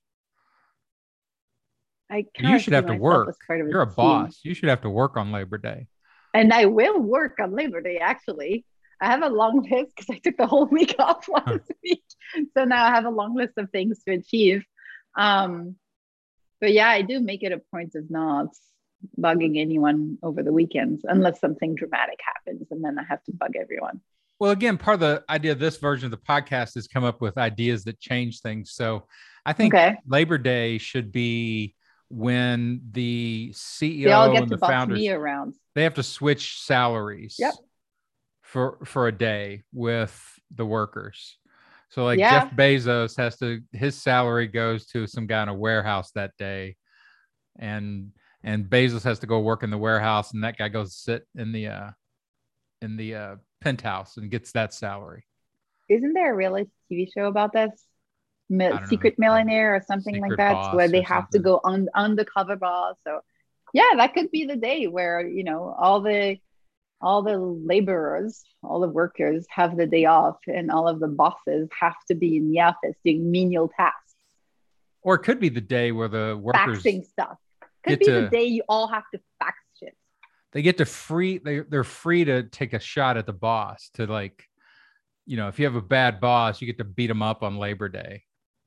You should have to work. You're a boss. You should have to work on Labor Day. And I will work on Labor Day, actually. I have a long list because I took the whole week off last week. So now I have a long list of things to achieve. But I do make it a point of not bugging anyone over the weekends unless something dramatic happens, and then I have to bug everyone. Well, again, part of the idea of this version of the podcast is come up with ideas that change things. So I think Labor Day should be when the CEO they all get and to the boss founders, me around. They have to switch salaries. Yep. For a day with the workers. So like Jeff Bezos his salary goes to some guy in a warehouse that day. And Bezos has to go work in the warehouse and that guy goes sit in the penthouse and gets that salary. Isn't there a reality TV show about this? Secret Millionaire or something like that, where they have to go on undercover boss. So that could be the day where, all the laborers, all the workers have the day off and all of the bosses have to be in the office doing menial tasks. Or it could be the day where the workers faxing stuff. Could be the day you all have to fax shit. They get to they're free to take a shot at the boss to like if you have a bad boss, you get to beat them up on Labor Day.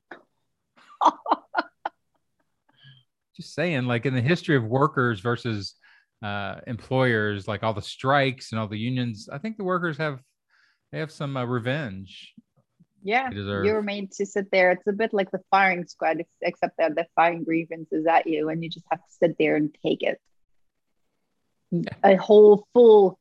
Just saying, like in the history of workers versus employers, like all the strikes and all the unions, I think the workers have some revenge. Yeah, you're made to sit there. It's a bit like the firing squad, except that they're firing grievances at you, and you just have to sit there and take it. A whole full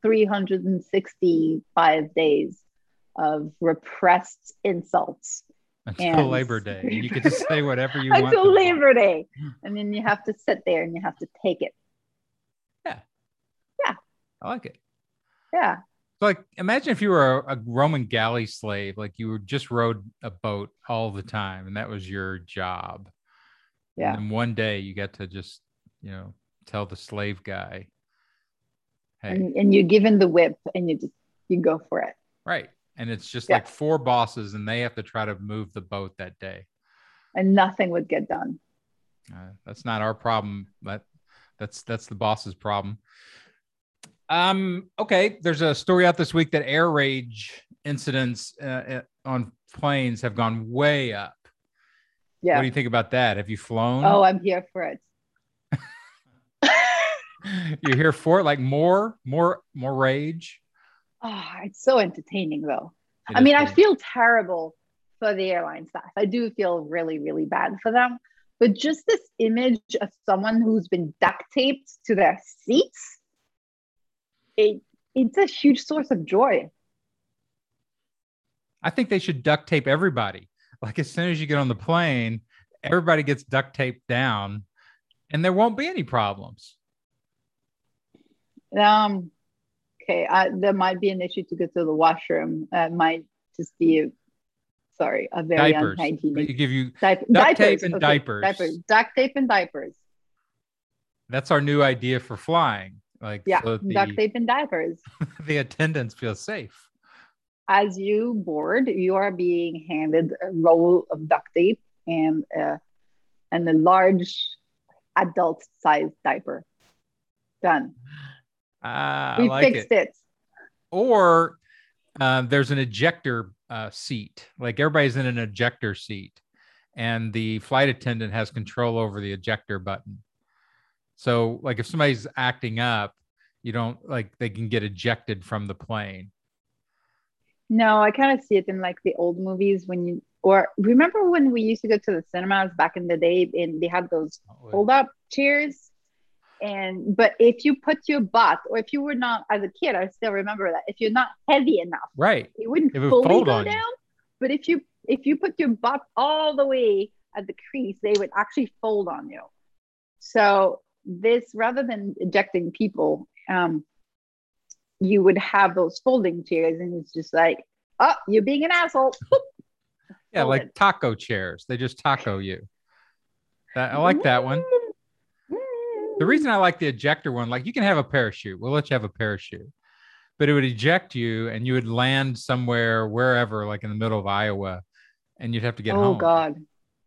365 days of repressed insults until Labor Day. And you get to say whatever you want until Labor Day, and then you have to sit there and you have to take it. Yeah, I like it. Yeah. So, like, imagine if you were a Roman galley slave, like you just rode a boat all the time, and that was your job. Yeah. And then one day you get to just, tell the slave guy, hey. And you're given the whip, and you go for it. Right. And it's just like 4 bosses, and they have to try to move the boat that day. And nothing would get done. That's not our problem. That's the boss's problem. Okay. There's a story out this week that air rage incidents on planes have gone way up. Yeah. What do you think about that? Have you flown? Oh, I'm here for it. You're here for it? Like more rage? Oh, it's so entertaining though. I mean, I feel terrible for the airline staff. I do feel really, really bad for them. But just this image of someone who's been duct taped to their seats, it's a huge source of joy. I think they should duct tape everybody. Like as soon as you get on the plane, everybody gets duct taped down and there won't be any problems. Okay, there might be an issue to go to the washroom. Might just be a very unhygienic. They give you duct tape and diapers. Duct tape and diapers. That's our new idea for flying. Like duct tape and diapers. The attendants feel safe. As you board, you are being handed a roll of duct tape and a large adult-sized diaper. Done. We fixed it. Or there's an ejector seat. Like everybody's in an ejector seat, and the flight attendant has control over the ejector button. So, like, if somebody's acting up, they can get ejected from the plane. No, I kind of see it in like the old movies or remember when we used to go to the cinemas back in the day and they had those fold-up chairs. But if you put your butt, or if you were not, as a kid, I still remember that if you're not heavy enough, right, it wouldn't fully go down. But if you put your butt all the way at the crease, they would actually fold on you. So this, rather than ejecting people, you would have those folding chairs, and it's just like, oh, you're being an asshole. Yeah, like taco chairs. They just taco you. I like that one. The reason I like the ejector one, like you can have a parachute. We'll let you have a parachute. But it would eject you and you would land somewhere, wherever, like in the middle of Iowa, and you'd have to get home. Oh, God.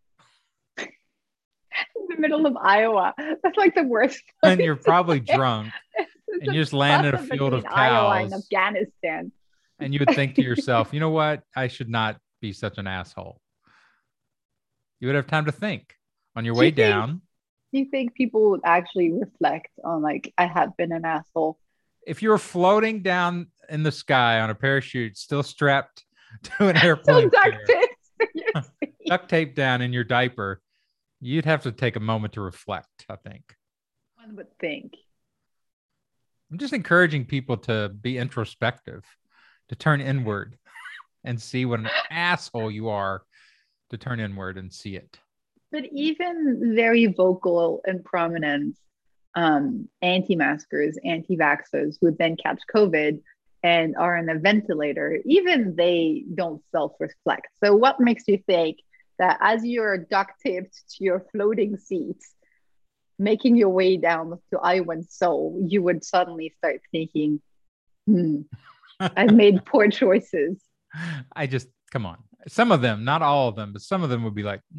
In the middle of Iowa. That's like the worst place. And you're probably drunk. And you just land in a field of cows. Iowa and Afghanistan. And you would think to yourself, you know what? I should not be such an asshole. You would have time to think on your way down. Do you think people would actually reflect on, like, I have been an asshole? If you were floating down in the sky on a parachute, still strapped to an airplane, duct tape down in your diaper, you'd have to take a moment to reflect, I think. One would think. I'm just encouraging people to be introspective, to turn inward and see what an asshole you are, to turn inward and see it. But even very vocal and prominent anti-maskers, anti-vaxxers who then catch COVID and are on a ventilator, even they don't self-reflect. So what makes you think that as you're duct taped to your floating seats, making your way down to Iowa Seoul, you would suddenly start thinking, I've made poor choices. Come on. Some of them, not all of them, but some of them would be like,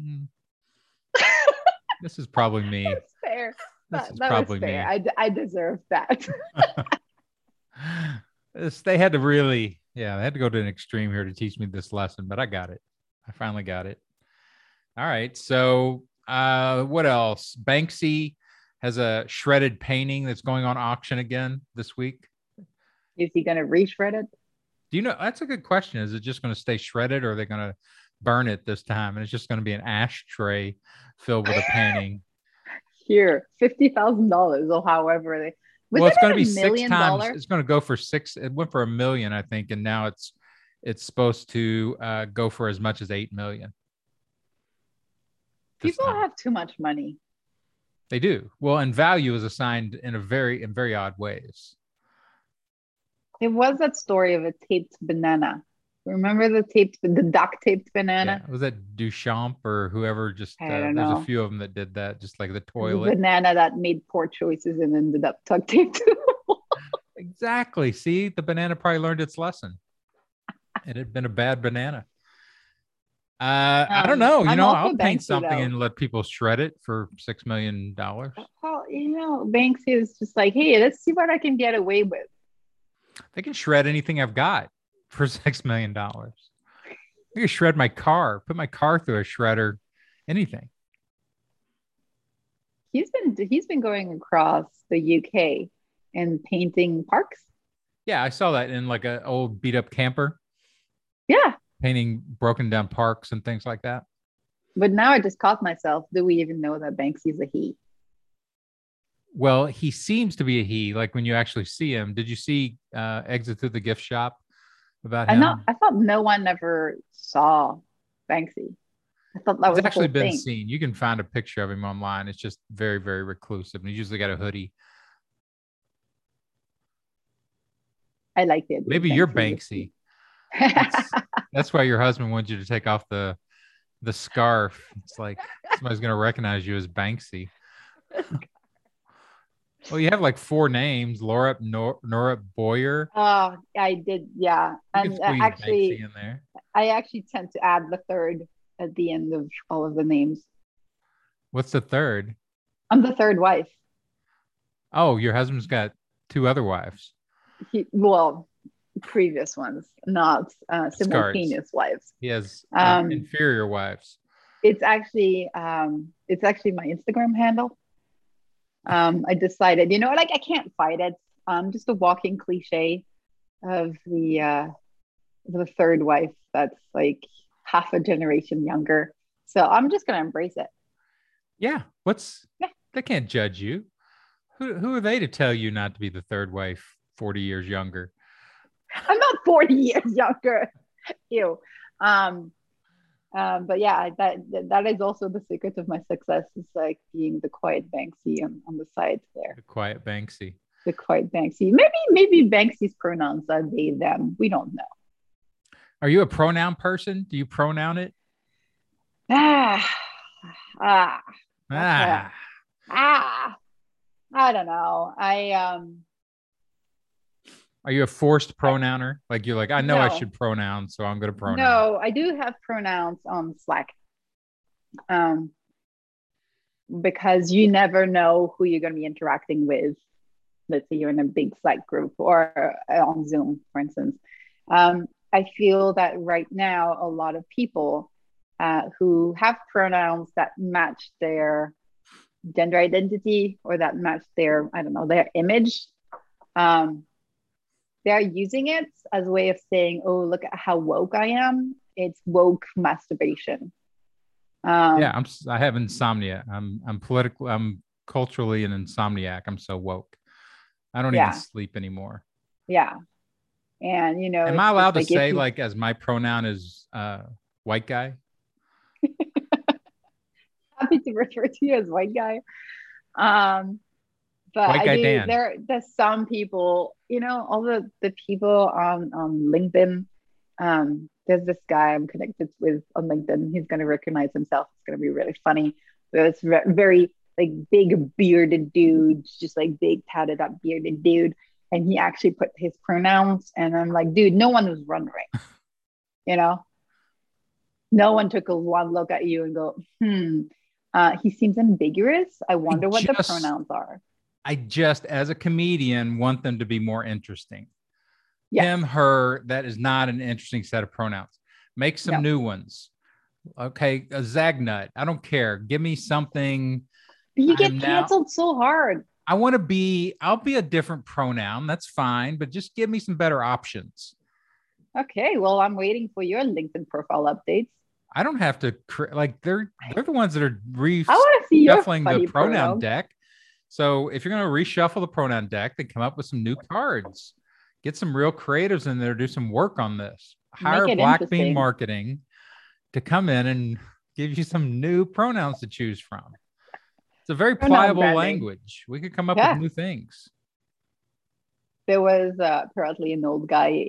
this is probably me. That's fair. That probably was fair. I deserve that. They had to really Yeah, I had to go to an extreme here to teach me this lesson, but I got it. I finally got it. All right. So, what else? Banksy has a shredded painting that's going on auction again this week. Is he going to reshred it? Do you know? That's a good question. Is it just going to stay shredded, or are they going to burn it this time? And it's just going to be an ashtray filled with a painting. Here, $50,000 or however they. Was Well, it it's going to at be $1 six million? times. It's going to go for six. It went for $1 million, I think, and now it's supposed to go for as much as 8 million this People time. have too much money. They do. Well, and value is assigned in very odd ways. It was that story of a taped banana. Remember the duct taped banana? Yeah, was that Duchamp or whoever? Just I don't there's a know. few of them that did that, just like the The toilet. banana that made poor choices and ended up duct taped. Exactly. See, the banana probably learned its lesson. It had been a bad banana. I don't know. I'm I'll also paint Banksy something though. and let people shred it for $6 million. Well, Banksy is just like, hey, let's see what I can get away with. They can shred anything I've got for $6 million. I can shred my car, put my car through a shredder, anything. He's been going across the UK and painting parks. Yeah, I saw that in like an old beat up camper, Yeah. painting broken down parks and things like that. But now I just caught myself. Do we even know that Banksy's a he? Well, he seems to be a he. Like when you actually see him, did you see Exit Through the Gift Shop about him? I thought no one ever saw Banksy. I thought that He's was the actually whole been thing. seen. You can find a picture of him online. It's just very reclusive. And he's usually got a hoodie. I like it. Maybe you're Banksy. That's why your husband wants you to take off the scarf. It's like somebody's gonna recognize you as Banksy. Well, you have like 4 names: Laura Nora Boyer. Oh, I did. Yeah. You can And squeeze Banksy in there. I actually tend to add the third at the end of all of the names. What's the third? I'm the third wife. Oh, your husband's got 2 other wives. Well, previous ones, not Scars. simultaneous wives. He has Um, inferior wives. it's actually my Instagram handle. I decided, like I can't fight it. Just a walking cliche of the third wife that's like half a generation younger. So I'm just gonna embrace it. Yeah. Yeah. They can't judge you. Who are they to tell you not to be the third wife 40 years younger? I'm not 40 years younger. Ew. But yeah, that is also the secret of my success, is like being the quiet Banksy on the side there. The quiet Banksy. The quiet Banksy. Maybe Banksy's pronouns are they, them. We don't know. Are you a pronoun person? Do you pronoun it? Ah, ah, Ah. ah. I don't know. Are you a forced pronouner? Like you're like, I know I No, should pronoun, so I'm going to pronoun. no. I do have pronouns on Slack. Um, because you never know who you're going to be interacting with. Let's say you're in a big Slack group or on Zoom, for instance. I feel that right now, a lot of people who have pronouns that match their gender identity or that match their, I don't know, their image, they're using it as a way of saying, oh, look at how woke I am. It's woke masturbation. Yeah, I have insomnia. I'm political. I'm culturally an insomniac. I'm so woke. I don't even Yeah. sleep anymore. Yeah. And Am it's I allowed just to like say like as my pronoun is white guy? happy to refer to you as white guy. But White I guy do. Dan. There's some people, all the people on LinkedIn. There's this guy I'm connected with on LinkedIn. He's gonna recognize himself. It's gonna be really funny. It's very like big bearded dude, just like big tatted up bearded dude. And he actually put his pronouns, and I'm like, dude, no one was wondering. No one took a one look at you and go, he seems ambiguous. I wonder what the pronouns are. I just, as a comedian, want them to be more interesting. Yes. him, her. That is not an interesting set of pronouns. Make some new ones. Okay, a Zagnut. I don't care. Give me something. But you get canceled so hard. I'll be a different pronoun. That's fine, but just give me some better options. Okay, well, I'm waiting for your LinkedIn profile updates. I don't have to they're the ones that are reshuffling the pronoun deck. So if you're going to reshuffle the pronoun deck, then come up with some new cards. Get some real creatives in there, do some work on this. Hire Black Bean Marketing to come in and give you some new pronouns to choose from. It's a very pliable language. We could come up with new things. There was apparently an old guy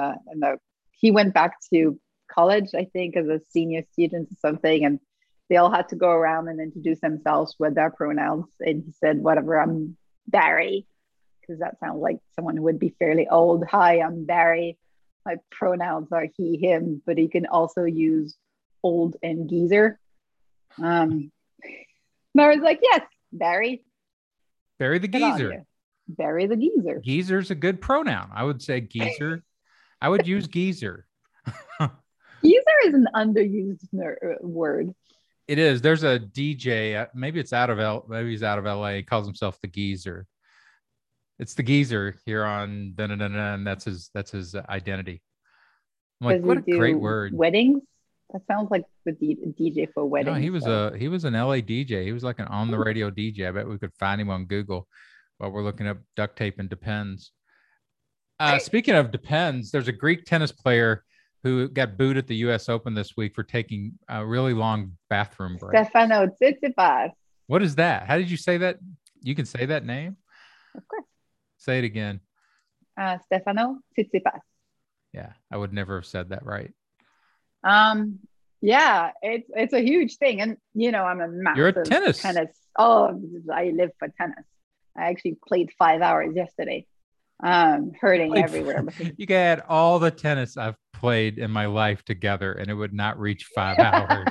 he went back to college, I think, as a senior student or something, and they all had to go around and introduce themselves with their pronouns. And he said, whatever, I'm Barry, because that sounds like someone who would be fairly old. Hi, I'm Barry. My pronouns are he, him, but he can also use old and geezer. And I was like, yes, Barry. Barry the geezer. Barry the geezer. Geezer's a good pronoun. I would say geezer. I would use geezer. Geezer is an underused word. It is. There's a DJ. Maybe he's out of LA. He calls himself the Geezer. It's the Geezer here on and that's his identity. I'm like, what a great word. Weddings? That sounds like the DJ for weddings. No, he was an LA DJ. He was like an on the radio DJ. I bet we could find him on Google while we're looking up duct tape and Depends. Speaking of Depends, there's a Greek tennis player who got booed at the U.S. Open this week for taking a really long bathroom break. Stefano Tsitsipas. What is that? How did you say that? You can say that name? Of course. Say it again. Stefano Tsitsipas. Yeah, I would never have said that right. Yeah, it's a huge thing. And, I'm a massive You're a tennis. Oh, I live for tennis. I actually played 5 hours yesterday. Hurting everywhere. You can add all the tennis I've played in my life together and it would not reach 5 hours.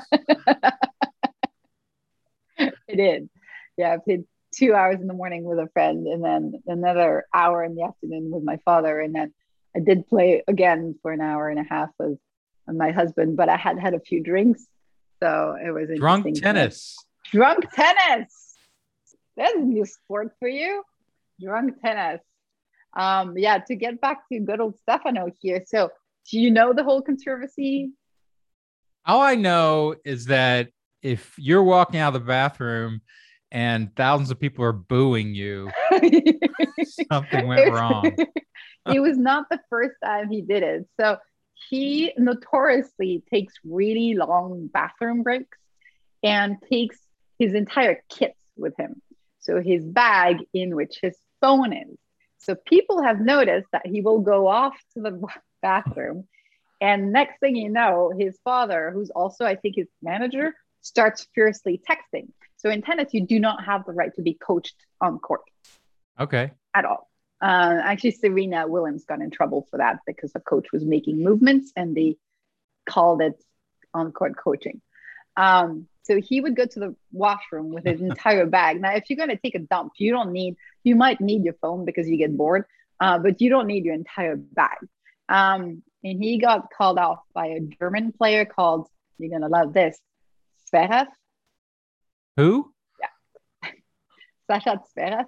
It is. Yeah, I played 2 hours in the morning with a friend and then another hour in the afternoon with my father. And then I did play again for an hour and a half with my husband, but I had a few drinks. So it was drunk tennis. Drunk tennis. That's a new sport for you. Drunk tennis. To get back to good old Stefano here. So do you know the whole controversy? All I know is that if you're walking out of the bathroom and thousands of people are booing you, something went wrong. It was not the first time he did it. So he notoriously takes really long bathroom breaks and takes his entire kit with him. So his bag in which his phone is. So people have noticed that he will go off to the bathroom. And next thing you know, his father, who's also, I think, his manager, starts fiercely texting. So in tennis, you do not have the right to be coached on court. Okay. At all. Actually, Serena Williams got in trouble for that because the coach was making movements and they called it on-court coaching. So he would go to the washroom with his entire bag. Now, if you're going to take a dump, you might need your phone because you get bored, but you don't need your entire bag. And he got called off by a German player called, you're going to love this, Zverev. Who? Yeah. Sasha Zverev.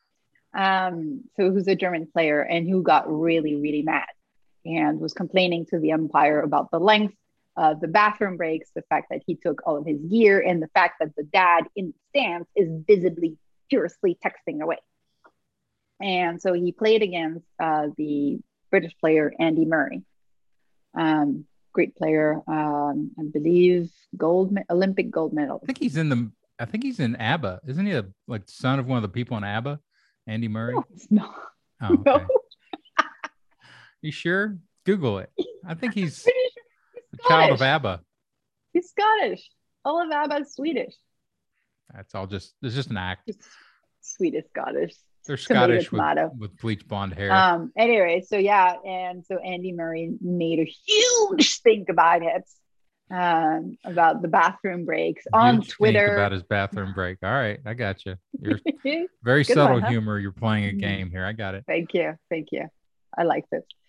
So who's a German player and who got really, really mad and was complaining to the umpire about the length of the bathroom breaks, the fact that he took all of his gear, and the fact that the dad in the stands is visibly, furiously texting away. And so he played against the British player, Andy Murray. Great player, I believe, Olympic gold medal. I think he's in ABBA. Isn't he like son of one of the people in ABBA? Andy Murray? No, it's not. Oh, okay. No. You sure? Google it. I think he's a child of ABBA. He's Scottish. All of ABBA is Swedish. It's just an act. It's Swedish Scottish. They're Scottish with bleach blonde hair. Anyway, so yeah, and so Andy Murray made a huge stink about it. About the bathroom breaks on Twitter. About his bathroom break. All right, I got you. You're very subtle humor. You're playing a game here. I got it. Thank you. I like this.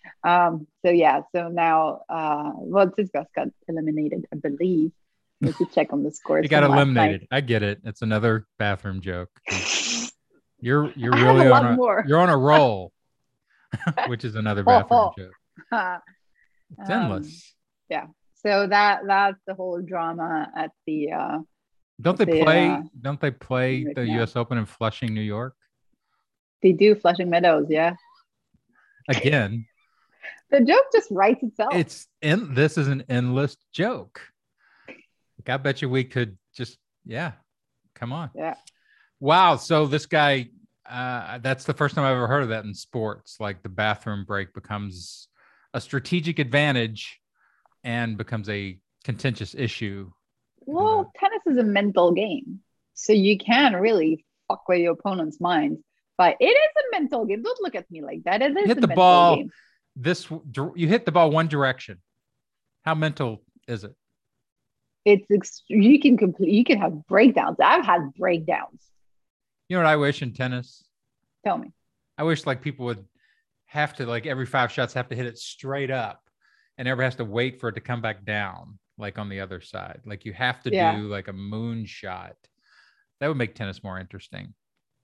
So yeah, so now, well, Tsitspas got eliminated, I believe. I need to check on the scores He got from last night. eliminated. I get it. It's another bathroom joke. You're I have a really lot more. you're on a roll, which is another bathroom joke. It's um, endless. yeah. So that's the whole drama at the Don't they play? Don't they play right the now. U.S. Open in Flushing, New York? They do Flushing Meadows, yeah. Again, The joke just writes itself. This is an endless joke. Like, I bet you we could just, yeah, come on. Yeah. Wow. So this guy, that's the first time I've ever heard of that in sports. Like the bathroom break becomes a strategic advantage and becomes a contentious issue. Well, tennis is a mental game. So you can really fuck with your opponent's minds. But it is a mental game. Don't look at me like that. It is hit a the mental ball. game. You hit the ball one direction. How mental is it? You can have breakdowns. I've had breakdowns. You know what I wish in tennis? Tell me. I wish like people would have to, like, every 5 shots have to hit it straight up and never has to wait for it to come back down, like on the other side. Like you have to do like a moon shot. That would make tennis more interesting.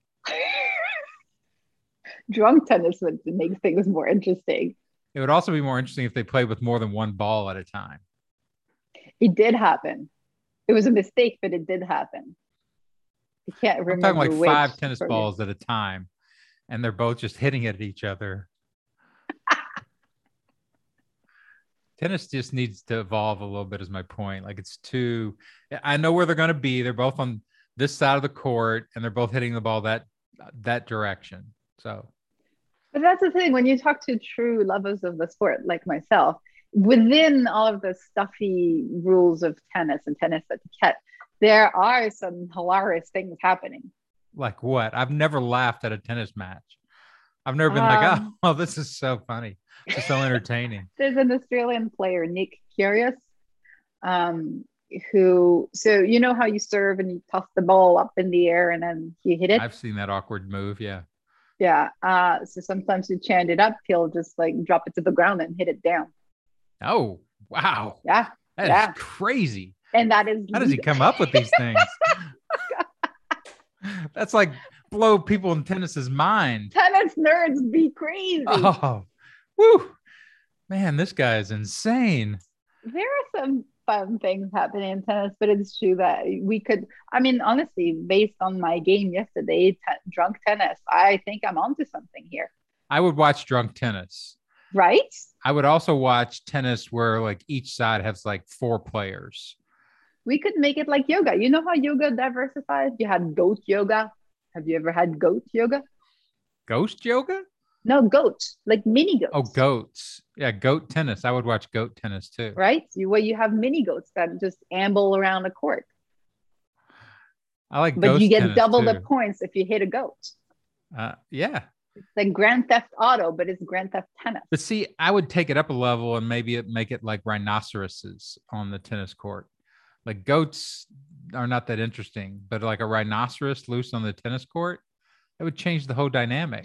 Drunk tennis would make things more interesting. It would also be more interesting if they played with more than one ball at a time. It did happen. It was a mistake, but it did happen. I can't remember. I'm talking like 5 tennis balls at a time, and they're both just hitting it at each other. Tennis just needs to evolve a little bit, is my point. Like I know where they're going to be. They're both on this side of the court, and they're both hitting the ball that direction. So, but that's the thing. When you talk to true lovers of the sport, like myself, within all of the stuffy rules of tennis and tennis etiquette, there are some hilarious things happening. Like what? I've never laughed at a tennis match. I've never been like, oh, this is so funny. It's so entertaining. There's an Australian player, Nick Kyrgios, who, so you know how you serve and you toss the ball up in the air and then you hit it? I've seen that awkward move, yeah. Yeah. So sometimes you chant it up, he'll just like drop it to the ground and hit it down. Oh, wow. Yeah. That is crazy. And that is, how does he come up with these things? That's like blow people in tennis's mind. Tennis nerds be crazy. Oh, woo. Man, this guy is insane. There are some fun things happening in tennis, but it's true that we could, I mean, honestly, based on my game yesterday, drunk tennis, I think I'm onto something here. I would watch drunk tennis. Right? I would also watch tennis where like each side has like 4 players. We could make it like yoga. You know how yoga diversifies? You had goat yoga. Have you ever had goat yoga? Ghost yoga? No, goat, like mini goats. Oh, goats. Yeah, goat tennis. I would watch goat tennis too. Right? Where you have mini goats that just amble around a court. I like but you get double too. the points if you hit a goat. Yeah. It's like Grand Theft Auto, but it's Grand Theft Tennis. But see, I would take it up a level and maybe make it like rhinoceroses on the tennis court. Like goats are not that interesting, but like a rhinoceros loose on the tennis court, it would change the whole dynamic.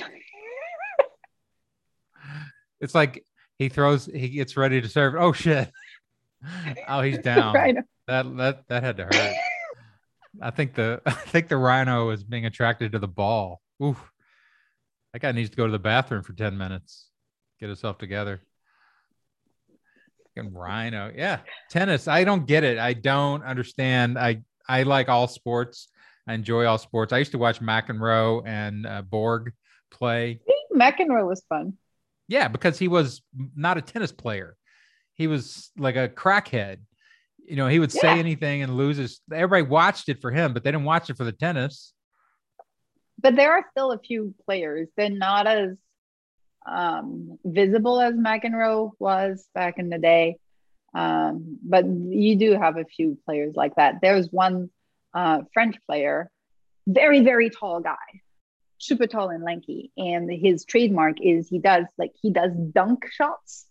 It's like he gets ready to serve. Oh shit. Oh, he's down. Right. That had to hurt. I think the rhino is being attracted to the ball. Oof. That guy needs to go to the bathroom for 10 minutes. Get himself together. Fucking rhino. Yeah. Tennis. I don't get it. I don't understand. I like all sports. I enjoy all sports. I used to watch McEnroe and Borg play. I think McEnroe was fun. Yeah, because he was not a tennis player. He was like a crackhead. You know, he would say anything and lose everybody watched it for him, but they didn't watch it for the tennis. But there are still a few players. They're not as visible as McEnroe was back in the day. But you do have a few players like that. There's one French player, very, very tall guy, super tall and lanky. And his trademark is he does dunk shots.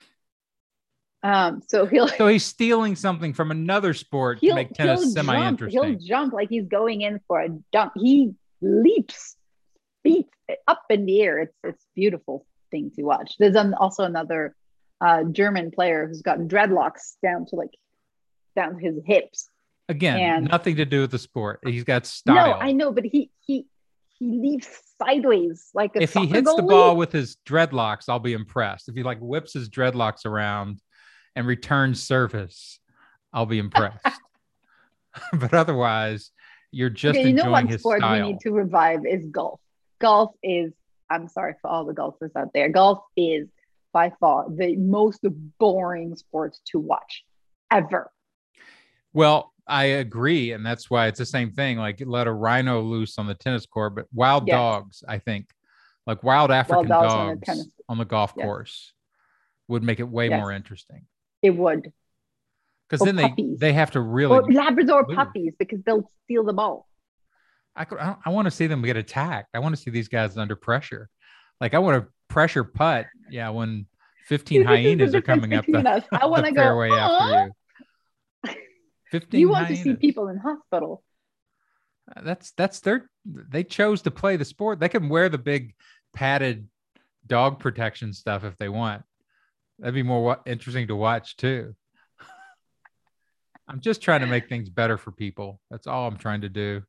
So he's stealing something from another sport to make tennis semi-interesting. He'll jump like he's going in for a dunk. He leaps, feet up in the air. It's beautiful. thing to watch. There's also another German player who's got dreadlocks down to his hips. Again, And nothing to do with the sport. He's got style. no, I know, but he leaps sideways like a if he soccer hits goalie. the ball with his dreadlocks, I'll be impressed. If he like whips his dreadlocks around and returns service, I'll be impressed. But otherwise, you're just enjoying his sport style. We need to revive is golf. Golf is, I'm sorry for all the golfers out there, golf is by far the most boring sport to watch ever. Well, I agree. And that's why it's the same thing. Like let a rhino loose on the tennis court, but wild dogs, I think, like wild African dogs on the golf course would make it way more interesting. It would. Because then they have to really. Or Labrador puppies, because they'll steal the ball. I want to see them get attacked. I want to see these guys under pressure. Like I want to pressure putt. Yeah, when 15 hyenas are coming up the, I want to go fairway after you. 15 you want hyenas. to see people in hospital. That's they chose to play the sport. They can wear the big padded dog protection stuff if they want. That'd be more interesting to watch too. I'm just trying to make things better for people. That's all I'm trying to do.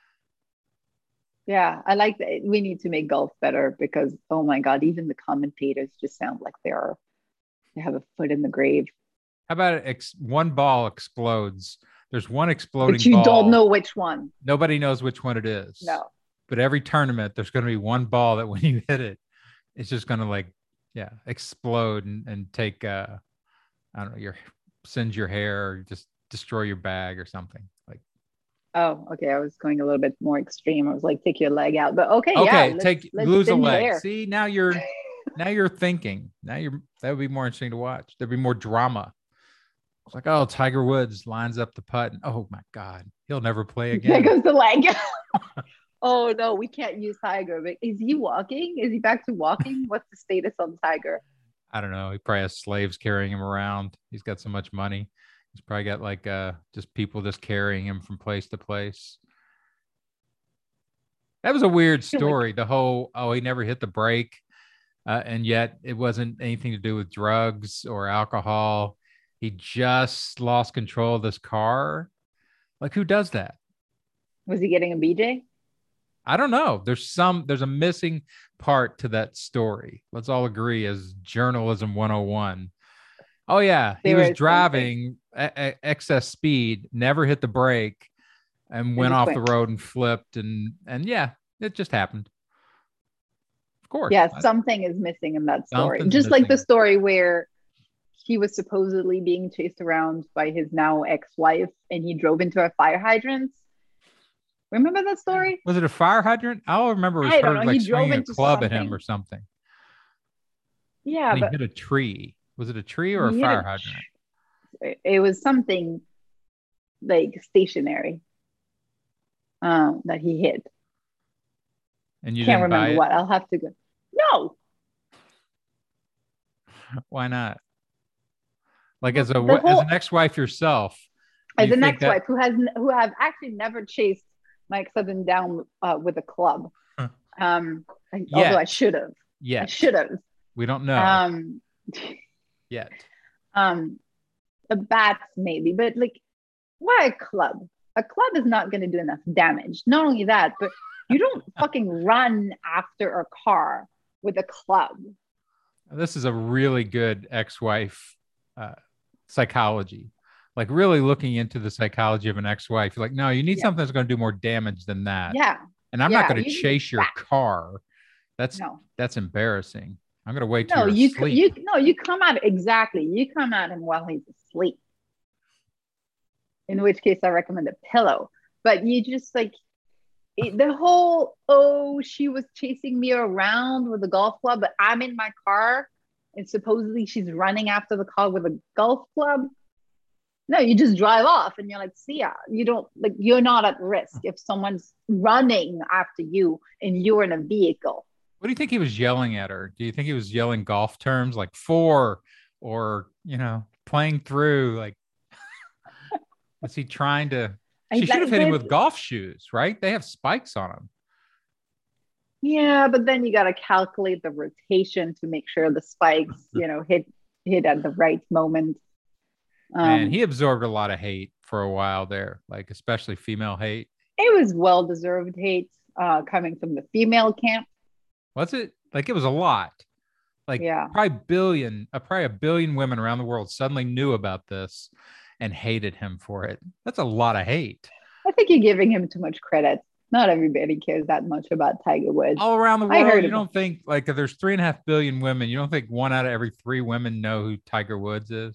Yeah, I like that. We need to make golf better because, oh my God, even the commentators just sound like they have a foot in the grave. How about one ball explodes? There's one exploding but you ball. Don't know which one. Nobody knows which one it is. No. But every tournament, there's going to be one ball that when you hit it, it's just going to explode and take, I don't know, singe your hair or just destroy your bag or something like. Oh, okay. I was going a little bit more extreme. I was like, take your leg out, but okay. Lose a leg. Hair. See, now you're thinking. That would be more interesting to watch. There'd be more drama. It's like, oh, Tiger Woods lines up the putt, and oh my God, he'll never play again. There goes the leg. Oh no, we can't use Tiger. But is he walking? Is he back to walking? What's the status on Tiger? I don't know. He probably has slaves carrying him around. He's got so much money. He's probably got like just people just carrying him from place to place. That was a weird story. The whole, he never hit the brake. And yet it wasn't anything to do with drugs or alcohol. He just lost control of this car. Like, who does that? Was he getting a BJ? I don't know. There's a missing part to that story. Let's all agree as journalism 101. Oh yeah, he was driving at excess speed, never hit the brake, and went off the road and flipped, and yeah, it just happened. Of course. Yeah, something is missing in that story. Just like the story where he was supposedly being chased around by his now ex-wife, and he drove into a fire hydrant. Remember that story? Was it a fire hydrant? I'll remember it was her like swinging a club at him or something. Yeah, and he hit a tree. Was it a tree or a fire hydrant? It was something like stationary that he hit. And you can't remember what. I'll have to go. No. Why not? Like as an ex-wife yourself. As an ex-wife who have actually never chased my ex-husband down with a club. Although I should have. Yeah. I should have. We don't know. Yet. A bat maybe, but like, why a club? A club is not going to do enough damage. Not only that, but you don't fucking run after a car with a club. This is a really good ex-wife psychology. Like really looking into the psychology of an ex-wife. You're like, no, you need something that's going to do more damage than that. Yeah. And I'm not going to chase your car. That's embarrassing. I'm going to wait till you're asleep. You come at You come at him while he's asleep. In which case I recommend a pillow. But you just like the whole, she was chasing me around with a golf club, but I'm in my car and supposedly she's running after the car with a golf club. No, you just drive off and you're like, see ya. You're not at risk if someone's running after you and you're in a vehicle. What do you think he was yelling at her? Do you think he was yelling golf terms like four or, playing through? Like, was he trying to? She should have hit him with golf shoes, right? They have spikes on them. Yeah, but then you got to calculate the rotation to make sure the spikes, hit at the right moment. Man, he Um, absorbed a lot of hate for a while there, like especially female hate. it was well deserved hate coming from the female camp. Was it? Like it was a lot. Like Yeah, probably a billion women around the world suddenly knew about this and hated him for it. That's a lot of hate. I think you're giving him too much credit. Not everybody cares that much about Tiger Woods. All around the I world, heard you about. don't think like if there's 3.5 billion women, you don't think one out of every three women know who Tiger Woods is?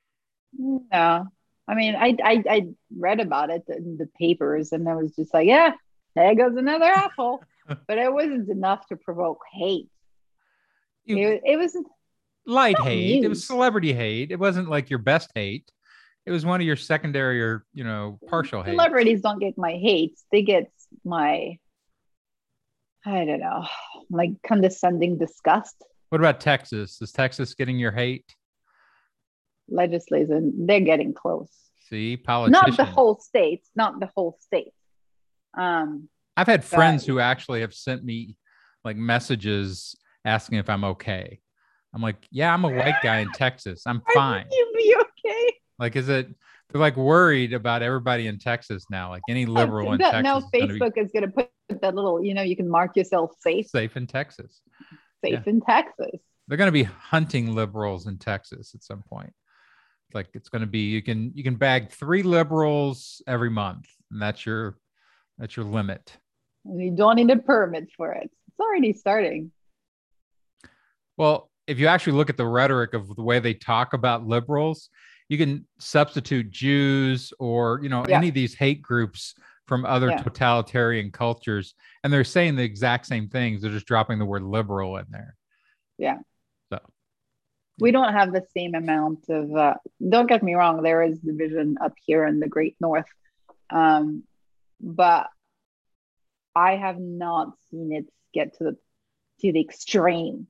No, I mean, I read about it in the papers, and I was just like, yeah, there goes another asshole. But it wasn't enough to provoke hate. You It was light not hate. It was news. celebrity hate. It wasn't like your best hate. It was one of your secondary or partial hates. Celebrities don't get my hate; they get my, I don't know, like condescending disgust. What about Texas? Is Texas getting your hate? Legislation, they're getting close. See, Not the politicians. whole state, not the whole state. Um, I've had but friends who actually have sent me like messages asking if I'm okay. I'm like, yeah, I'm a white guy in Texas. I'm I think fine. you'll be okay. Like, is it? They're like worried about everybody in Texas now. Like any liberal in That now Texas is going to be Facebook is going to put that little, you can mark yourself safe in Texas. Yeah, safe in Texas. they're going to be hunting liberals in Texas at some point. Like it's going to be you can bag 3 liberals every month, and that's your limit. And you don't need a permit for it. It's already starting. Well, if you actually look at the rhetoric of the way they talk about liberals, you can substitute Jews or Yeah, any of these hate groups from other yeah, totalitarian cultures, and they're saying the exact same things. They're just dropping the word liberal in there. yeah. So We don't have the same amount of. Don't get me wrong. There is division up here in the Great North, but I have not seen it get to the extreme.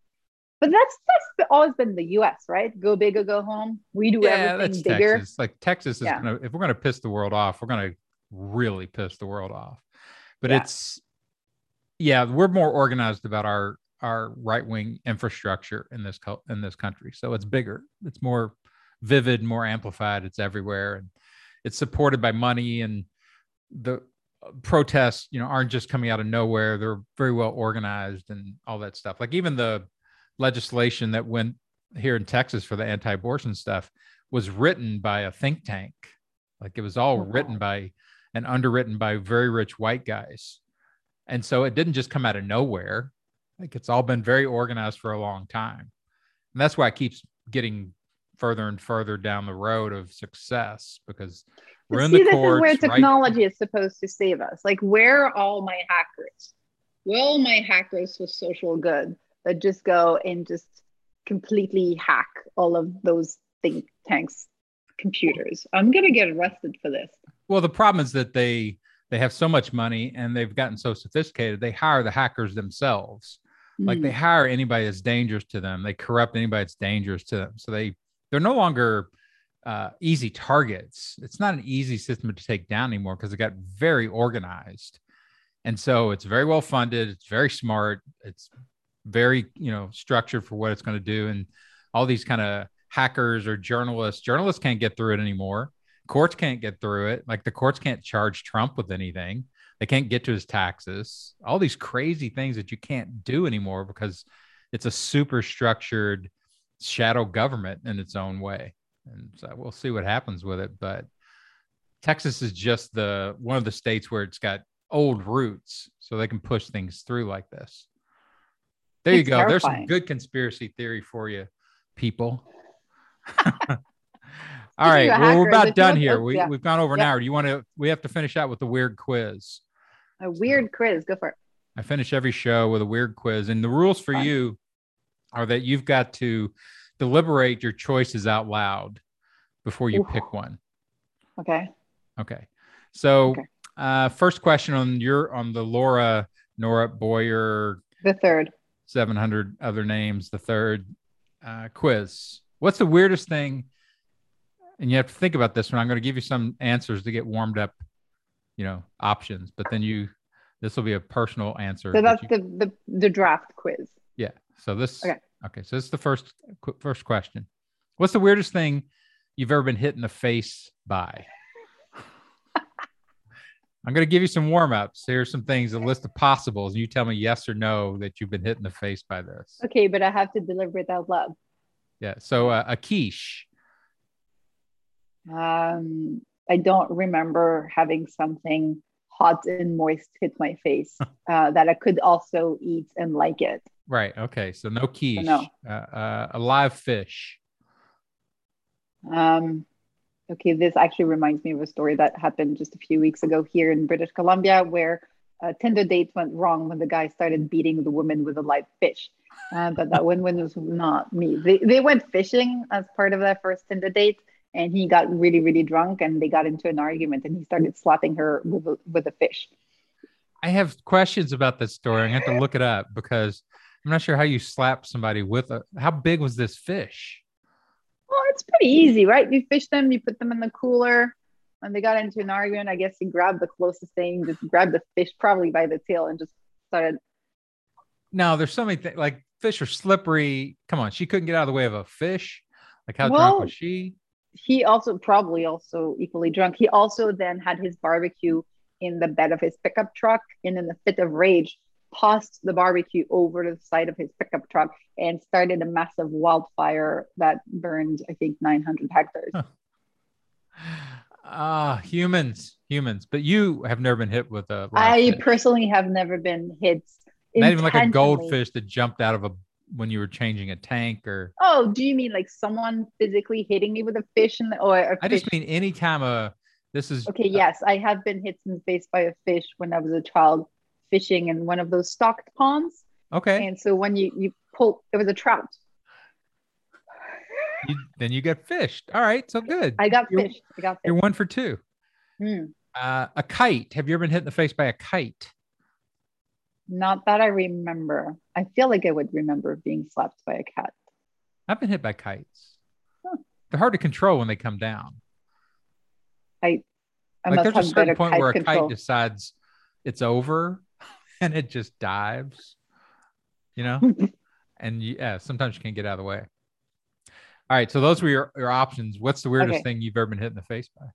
But that's always been the U.S., right? Go big or go home. We do yeah, that's everything bigger. Texas. Like Texas is Yeah, gonna if we're gonna piss the world off, we're gonna really piss the world off. But yeah. it's yeah, we're more organized about our right wing infrastructure in this country. So it's bigger, it's more vivid, more amplified. It's everywhere, and it's supported by money. And the protests, aren't just coming out of nowhere. They're very well organized and all that stuff. Like even the legislation that went here in Texas for the anti-abortion stuff was written by a think tank. Like it was all Oh, written wow. by and underwritten by very rich white guys. And so it didn't just come out of nowhere. Like it's all been very organized for a long time. And that's why it keeps getting further and further down the road of success because we're But in the see, this is where courts, right? technology is supposed to save us. Like, where are all my hackers? Where are all my hackers for social good that just go and just completely hack all of those think tanks' computers? I'm gonna get arrested for this. Well, the problem is that they have so much money and they've gotten so sophisticated. They hire the hackers themselves. Like they Mm. hire anybody that's dangerous to them. They corrupt anybody that's dangerous to them. So they're no longer easy targets. It's not an easy system to take down anymore because it got very organized. And so it's very well funded. It's very smart. It's very, structured for what it's going to do. And all these kind of hackers or journalists can't get through it anymore. Courts can't get through it. Like the courts can't charge Trump with anything. They can't get to his taxes. All these crazy things that you can't do anymore because it's a super structured shadow government in its own way. And so we'll see what happens with it. But Texas is just the one of the states where it's got old roots, so they can push things through like this. There you It's go. There's some terrifying. good conspiracy theory for you, people. All Speaking right. of Well, we're hackers, about if you done look, here. oh yeah, We've gone over an yep, hour. Do you want to? We have to finish out with the weird quiz. a So weird quiz. Go for it. I finish every show with a weird quiz, and the rules for Fun. you are that you've got to deliberate your choices out loud before you Oof. pick one. Okay. Okay. So, Okay. first question on the Laura Nora Boyer The third. 700 other names, the third quiz. What's the weirdest thing? And you have to think about this one. I'm going to give you some answers to get warmed up, options, but then you This will be a personal answer. So that's the draft quiz. Yeah. So this. Okay. Okay. So this is the first question. What's the weirdest thing you've ever been hit in the face by? I'm going to give you some warm-ups. Here's some things, a list of possibles. You tell me yes or no that you've been hit in the face by this. Okay, but I have to deliver it out loud. Yeah. So a quiche. I don't remember having something hot and moist hit my face that I could also eat and like it. Right. Okay. So no quiche. So no. A live fish. Okay, this actually reminds me of a story that happened just a few weeks ago here in British Columbia, where a Tinder date went wrong when the guy started beating the woman with a live fish. But that one was not me. They went fishing as part of their first Tinder date, and he got really, really drunk, and they got into an argument, and he started slapping her with a fish. I have questions about this story. I have to look it up because I'm not sure how you slap somebody with a. How big was this fish? Well, it's pretty easy, right? You fish them, you put them in the cooler, and they got into an argument. I guess he grabbed the closest thing, just grabbed the fish probably by the tail and just started. No, there's so many things, like fish are slippery. Come on, she couldn't get out of the way of a fish. Like how drunk was she? He also probably also equally drunk. He also then had his barbecue in the bed of his pickup truck, and in a fit of rage, tossed the barbecue over to the side of his pickup truck and started a massive wildfire that burned, I think, 900 hectares. Humans. But you have never been hit with a. I personally have never been hit. Not even like a goldfish that jumped out of when you were changing a tank or. Oh, do you mean like someone physically hitting me with a fish I just mean any time this is. Okay, yes, I have been hit in the face by a fish when I was a child fishing in one of those stocked ponds. Okay. And so when you pull, it was a trout. Then you got fished. All right. So good. I got fished. You're 1 for 2. A kite. Have you ever been hit in the face by a kite? Not that I remember. I feel like I would remember being slapped by a cat. I've been hit by kites. Huh. They're hard to control when they come down. I must there's have a certain point where control. A kite decides it's over and it just dives, and sometimes you can't get out of the way. All right. So those were your options. What's the weirdest thing you've ever been hit in the face by?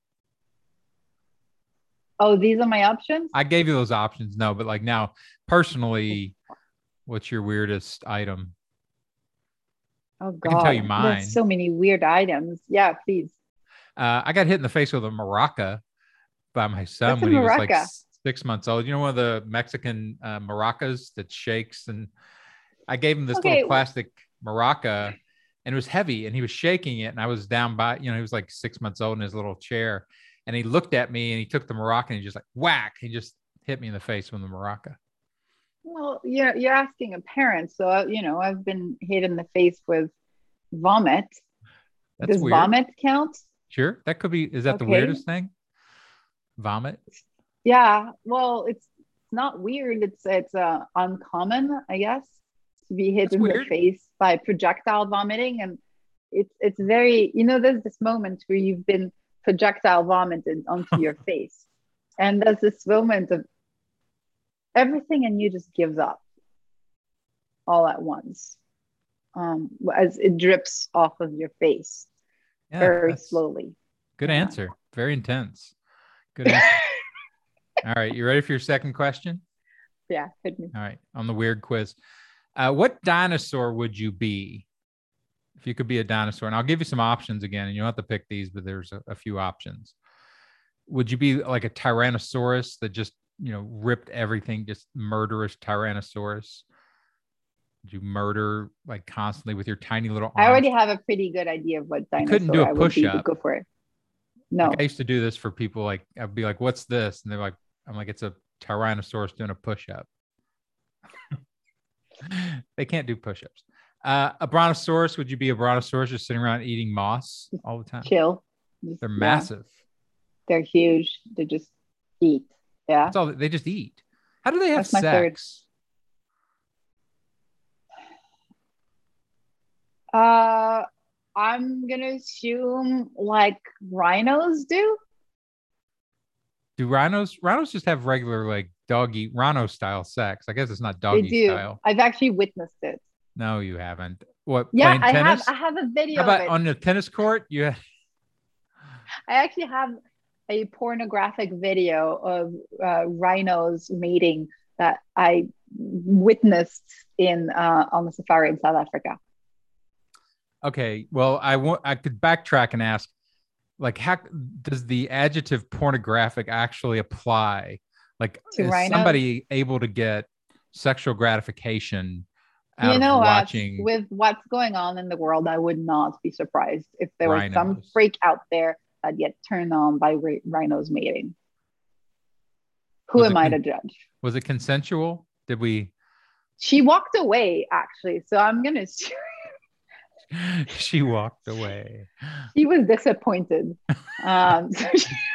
Oh, these are my options? I gave you those options. No, but like now personally, what's your weirdest item? Oh God. I can tell you mine. There's so many weird items. Yeah, please. I got hit in the face with a maraca by my son when he was like 6 months old. You know, one of the Mexican maracas that shakes, and I gave him this little plastic maraca, and it was heavy, and he was shaking it, and I was down by, he was like 6 months old in his little chair, and he looked at me, and he took the maraca, and he just like whack, he just hit me in the face with the maraca. Well, you're asking a parent, so I've been hit in the face with vomit. Does vomit count? Sure, that could be. Is that the weirdest thing? Vomit? Yeah. Well, it's not weird. It's uncommon, I guess, to be hit in the face by projectile vomiting, and it's very. There's this moment where you've been projectile vomited onto your face, and there's this moment of everything in you just gives up all at once, as it drips off of your face. Yeah, very slowly. Good answer. Very intense. Good answer. All right. You ready for your second question? Yeah. Hit me. All right. On the weird quiz. What dinosaur would you be if you could be a dinosaur? And I'll give you some options again, and you don't have to pick these, but there's a few options. Would you be like a Tyrannosaurus that just, ripped everything, just murderous Tyrannosaurus? You murder like constantly with your tiny little arms? I already have a pretty good idea of what dinosaur you couldn't do a push-up. Go for it. No. Like I used to do this for people. Like I'd be like, "What's this?" And they're like, "I'm like, it's a Tyrannosaurus doing a push-up." They can't do push-ups. A brontosaurus? Would you be a brontosaurus just sitting around eating moss all the time? Chill. They're massive. They're huge. They just eat. Yeah. That's all. They just eat. How do they have sex? I'm gonna assume like rhinos do. Do rhinos just have regular like doggy Rhino style sex. I guess it's not They doggy do. style. I've actually witnessed it. No, you haven't. What, Yeah, playing tennis? I have a How video of about it. on the tennis court? You I actually have a pornographic video of rhinos mating that I witnessed in on the safari in South Africa. okay? Well, I could backtrack and ask, like, how does the adjective pornographic actually apply? Like, To is rhinos, somebody able to get sexual gratification out you of know what? watching With what's going on in the world, I would not be surprised if there was some rhinos? freak out there that get turned on by rhinos mating. Who Was am it I to judge? was it consensual? Did we? She walked away, actually. So I'm gonna. She walked away. She was disappointed. So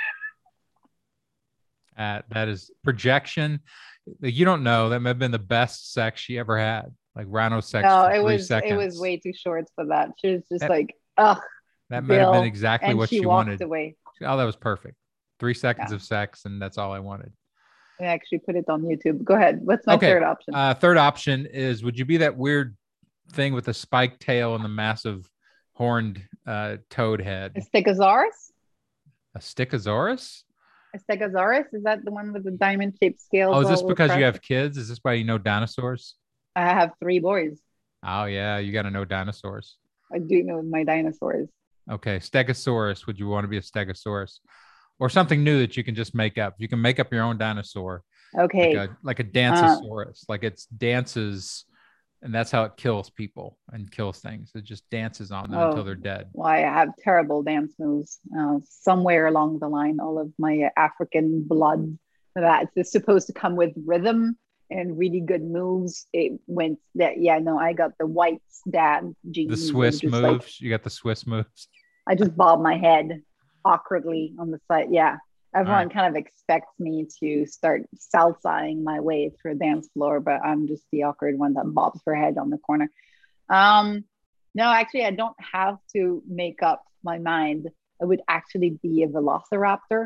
That is projection. You don't know. That may have been the best sex she ever had. Like rhino sex no, for three it was seconds. way too short for that. She was just That, like, ugh, that might have been Bill, exactly and what she she walked wanted. away. Oh, that was perfect. 3 seconds Yeah, of sex, and that's all I wanted. I actually put it on YouTube. Go ahead. What's my Okay. third option? Third option is: would you be that weird thing with the spiked tail and the massive horned toad A head? Stegosaurus? A Stichosaurus? A Stegosaurus? Is that the one with the diamond-shaped scales? Oh, is this all because you across? have kids? Is this why you know dinosaurs? I have three boys. Oh yeah, you got to know dinosaurs. I do know my dinosaurs. Okay, Stegosaurus. Would you want to be a Stegosaurus, or something new that you can just make up? You can make up your own dinosaur, Okay. like a Uh, Dancesaurus, like it dances, and that's how it kills people and kills things. It just dances on them until oh, they're dead. well, I have terrible dance moves. Somewhere along the line, all of my African blood that is supposed to come with rhythm and really good moves. It went that, yeah, no, I got the white dad The genes of Swiss just like, moves. You got the Swiss moves. I just bob my head awkwardly on the side. Yeah. All right. Everyone kind of expects me to start salsaing my way through a dance floor, but I'm just the awkward one that bobs her head on the corner. Um, no, actually, I don't have to make up my mind. I would actually be a velociraptor.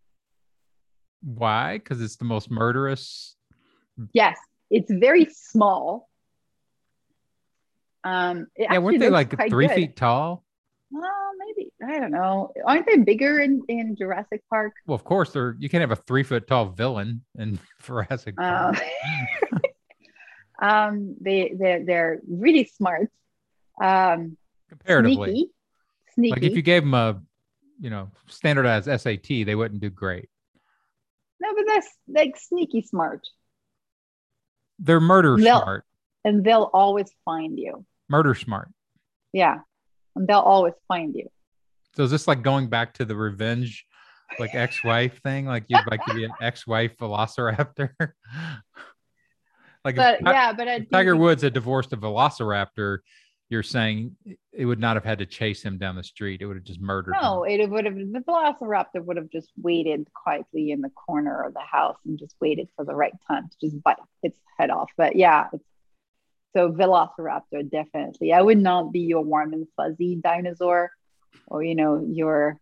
Why? Because it's the most murderous. Yes, it's very small. It Yeah, weren't actually they looks like quite 3 feet good. tall? Well, maybe I don't know. Aren't they bigger in Jurassic Park? Well, of course, they're. You can't have a 3 foot tall villain in Jurassic Uh, Park. they're really smart, um, Comparatively, sneaky, like if you sneaky. gave them a, standardized SAT, they wouldn't do great. No, but that's like sneaky smart. They're murder They'll smart. and they'll always find you. Murder smart. Yeah, and they'll always find you. So is this like going back to the revenge, like ex-wife thing? Like you'd like to be an ex-wife velociraptor? Like But yeah, but if I'd Tiger be Woods had divorced a velociraptor, you're saying it would not have had to chase him down the street. It would have just murdered him. no, it would have the velociraptor would have just waited quietly in the corner of the house and just waited for the right time to just bite its head off. But yeah, so velociraptor definitely. I would not be your warm and fuzzy dinosaur, or your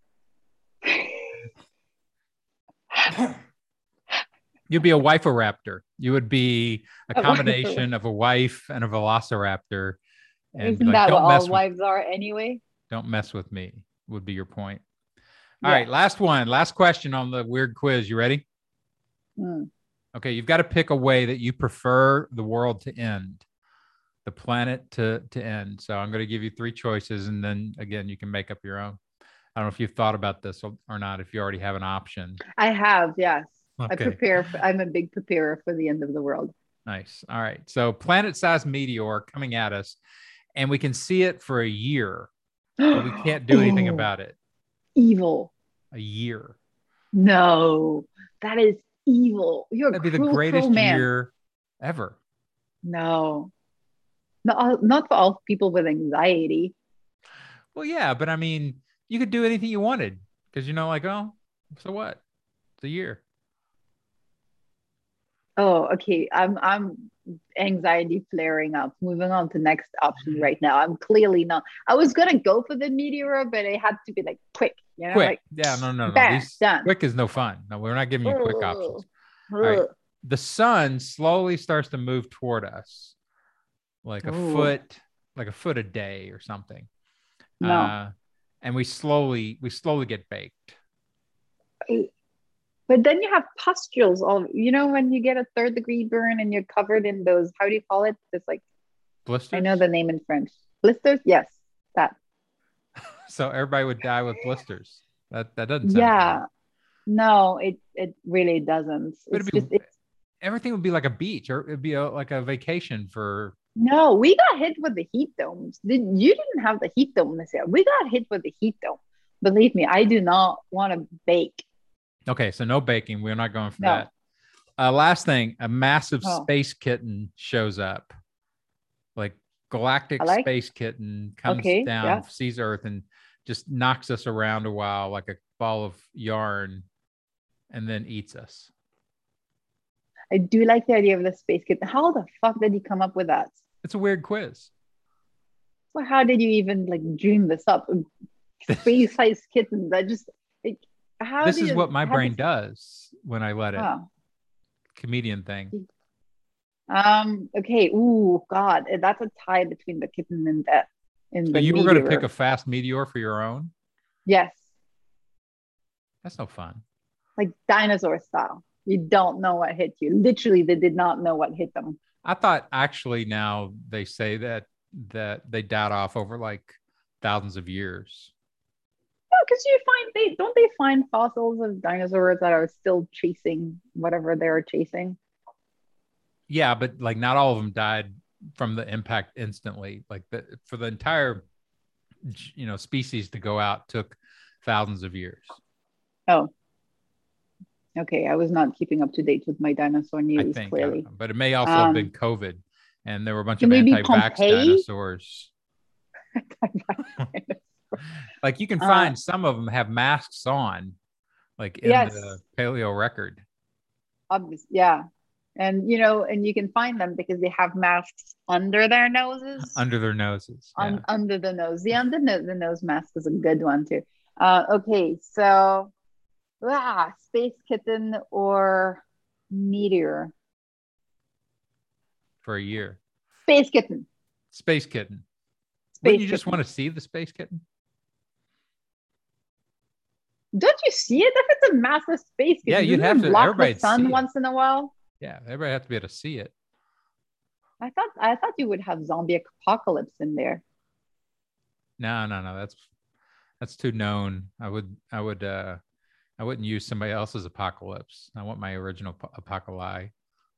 You'd be a wife-a-raptor. You would be a a combination of a wife and a velociraptor, and be Isn't like, that what all wives are anyway? don't mess with me, would be your point. All Yeah. right, last question on the weird quiz. You ready? Mm. Okay, you've got to pick a way that you prefer the world to end, the planet to end. So I'm going to give you 3 choices, and then again, you can make up your own. I don't know if you've thought about this or not, if you already have an option. I have, yes. Okay. I'm a big preparer for the end of the world. Nice. All right. So planet-sized meteor coming at us, and we can see it for a year, but we can't do anything Oh, about it. evil. A year. No, that is evil. You're a That'd be the cruel, greatest cruel man. year ever. No, not for all people with anxiety. Well, yeah, but I mean, you could do anything you wanted because like, oh, so what? It's a year. Oh, okay. I'm anxiety flaring up. Moving on to next option right now. I'm clearly not. I was gonna go for the meteor, but it had to be like quick. Quick. Like Yeah, no. bam, These done. quick is no fun. No, we're not giving you quick options. All right. Ugh. the sun slowly starts to move toward us, like Ooh, like a foot a day or something. no. And we slowly get baked. But then you have pustules all, when you get a third degree burn and you're covered in those, how do you call it? It's like, I know Blisters. the name in French. Blisters? Yes, that. So everybody would die with blisters. That doesn't sound good. Yeah. No, it really doesn't. But It's just everything would be like a beach, or it'd be like a vacation for. no, we got hit with the heat domes. You didn't have the heat dome this year. We got hit with the heat dome. Believe me, I do not want to bake. Okay, so no baking. We're not going for No. that. Last thing, a massive Oh, space kitten shows up, like galactic I like. space kitten comes Okay, down, yeah. sees Earth, and just knocks us around a while like a ball of yarn, and then eats us. I do like the idea of the space kitten. How the fuck did he come up with that? It's a weird quiz. So how did you even like dream this up? Space-sized kittens. I just like how This do is you what my have brain this? does when I let it. Oh. Comedian thing. Okay. Ooh, God, that's a tie between the kitten and the in So the you were going to pick a meteor. fast meteor for your own? Yes, That's no fun. like dinosaur style. You don't know what hit you. Literally, they did not know what hit them. I thought actually now they say that they died off over like thousands of years. No, because you find they find fossils of dinosaurs that are still chasing whatever they're chasing. Yeah, but like not all of them died from the impact instantly. Like for the entire species to go out took thousands of years. Oh, okay. I was not keeping up to date with my dinosaur I news, think. I don't clearly. know. But it may also have been Um, COVID, and there were a bunch so of maybe anti-vax Pompeii. dinosaurs. Like you can uh, find some of them have masks on, like in the yes, paleo record. obvious, yeah. And and you can find them because they have masks under their noses, Under their noses. Yeah. under the nose. The nose mask is a good one too. Okay, so space kitten or meteor? For a year. Space kitten. Space kitten. Wouldn't Space you just kitten. want to see the space kitten? Don't you see it? If it's a massive space Yeah, kitten, you'd doesn't have it to. block the Everybody'd sun see it. once in a while? Yeah, everybody have to be able to see it. I thought you would have zombie apocalypse in there. No. That's too known. I wouldn't use somebody else's apocalypse. I want my original apocalypse.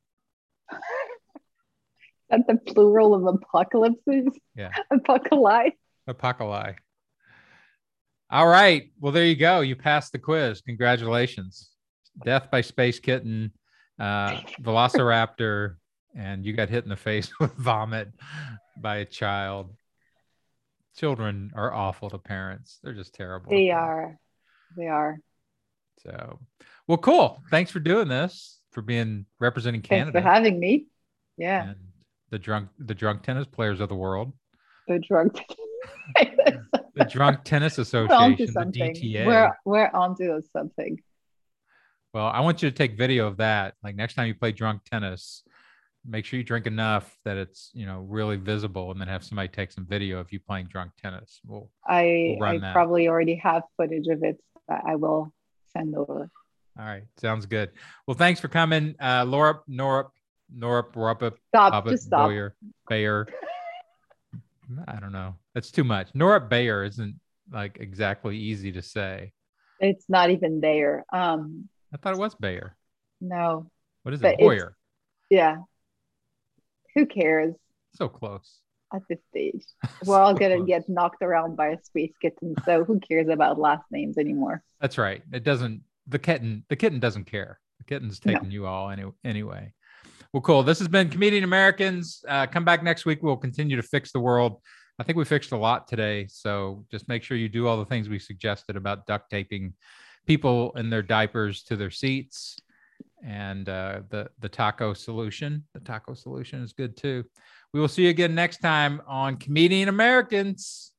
That's the plural of apocalypses. Yeah, Apocalypse. apocalypse. All right. Well, there you go. You passed the quiz. Congratulations. Death by space kitten, velociraptor, and you got hit in the face with vomit by a child. Children are awful to parents. They're just terrible. They are. They are. So, well, cool. Thanks for doing this, for being representing Thanks for Canada having me. Yeah. and the drunk tennis players of the world, The drug. the Drunk Tennis We're onto Association, the something. DTA. We're onto something. Well, I want you to take video of that. Like next time you play drunk tennis, make sure you drink enough that it's really visible, and then have somebody take some video of you playing drunk tennis. We'll run I that. probably already have footage of it that I will send over. All right, sounds good. Well, thanks for coming, Laura, Norup, Stop. Just stop. Boyer, Bayer. I don't know. That's too much. Norup Bayer isn't like exactly easy to say. It's not even there. I thought it was Bayer. No. What is But it? Boyer. Yeah. Who cares So close. at this stage? We're all gonna close. get knocked around by a space kitten, so who cares about last names anymore? That's right. It doesn't. The kitten doesn't care. The kitten's taking No. you all anyway. Well, cool. This has been Comedian Americans. Come back next week. We'll continue to fix the world. I think we fixed a lot today. So just make sure you do all the things we suggested about duct taping people in their diapers to their seats, and the taco solution. The taco solution is good too. We will see you again next time on Comedian Americans.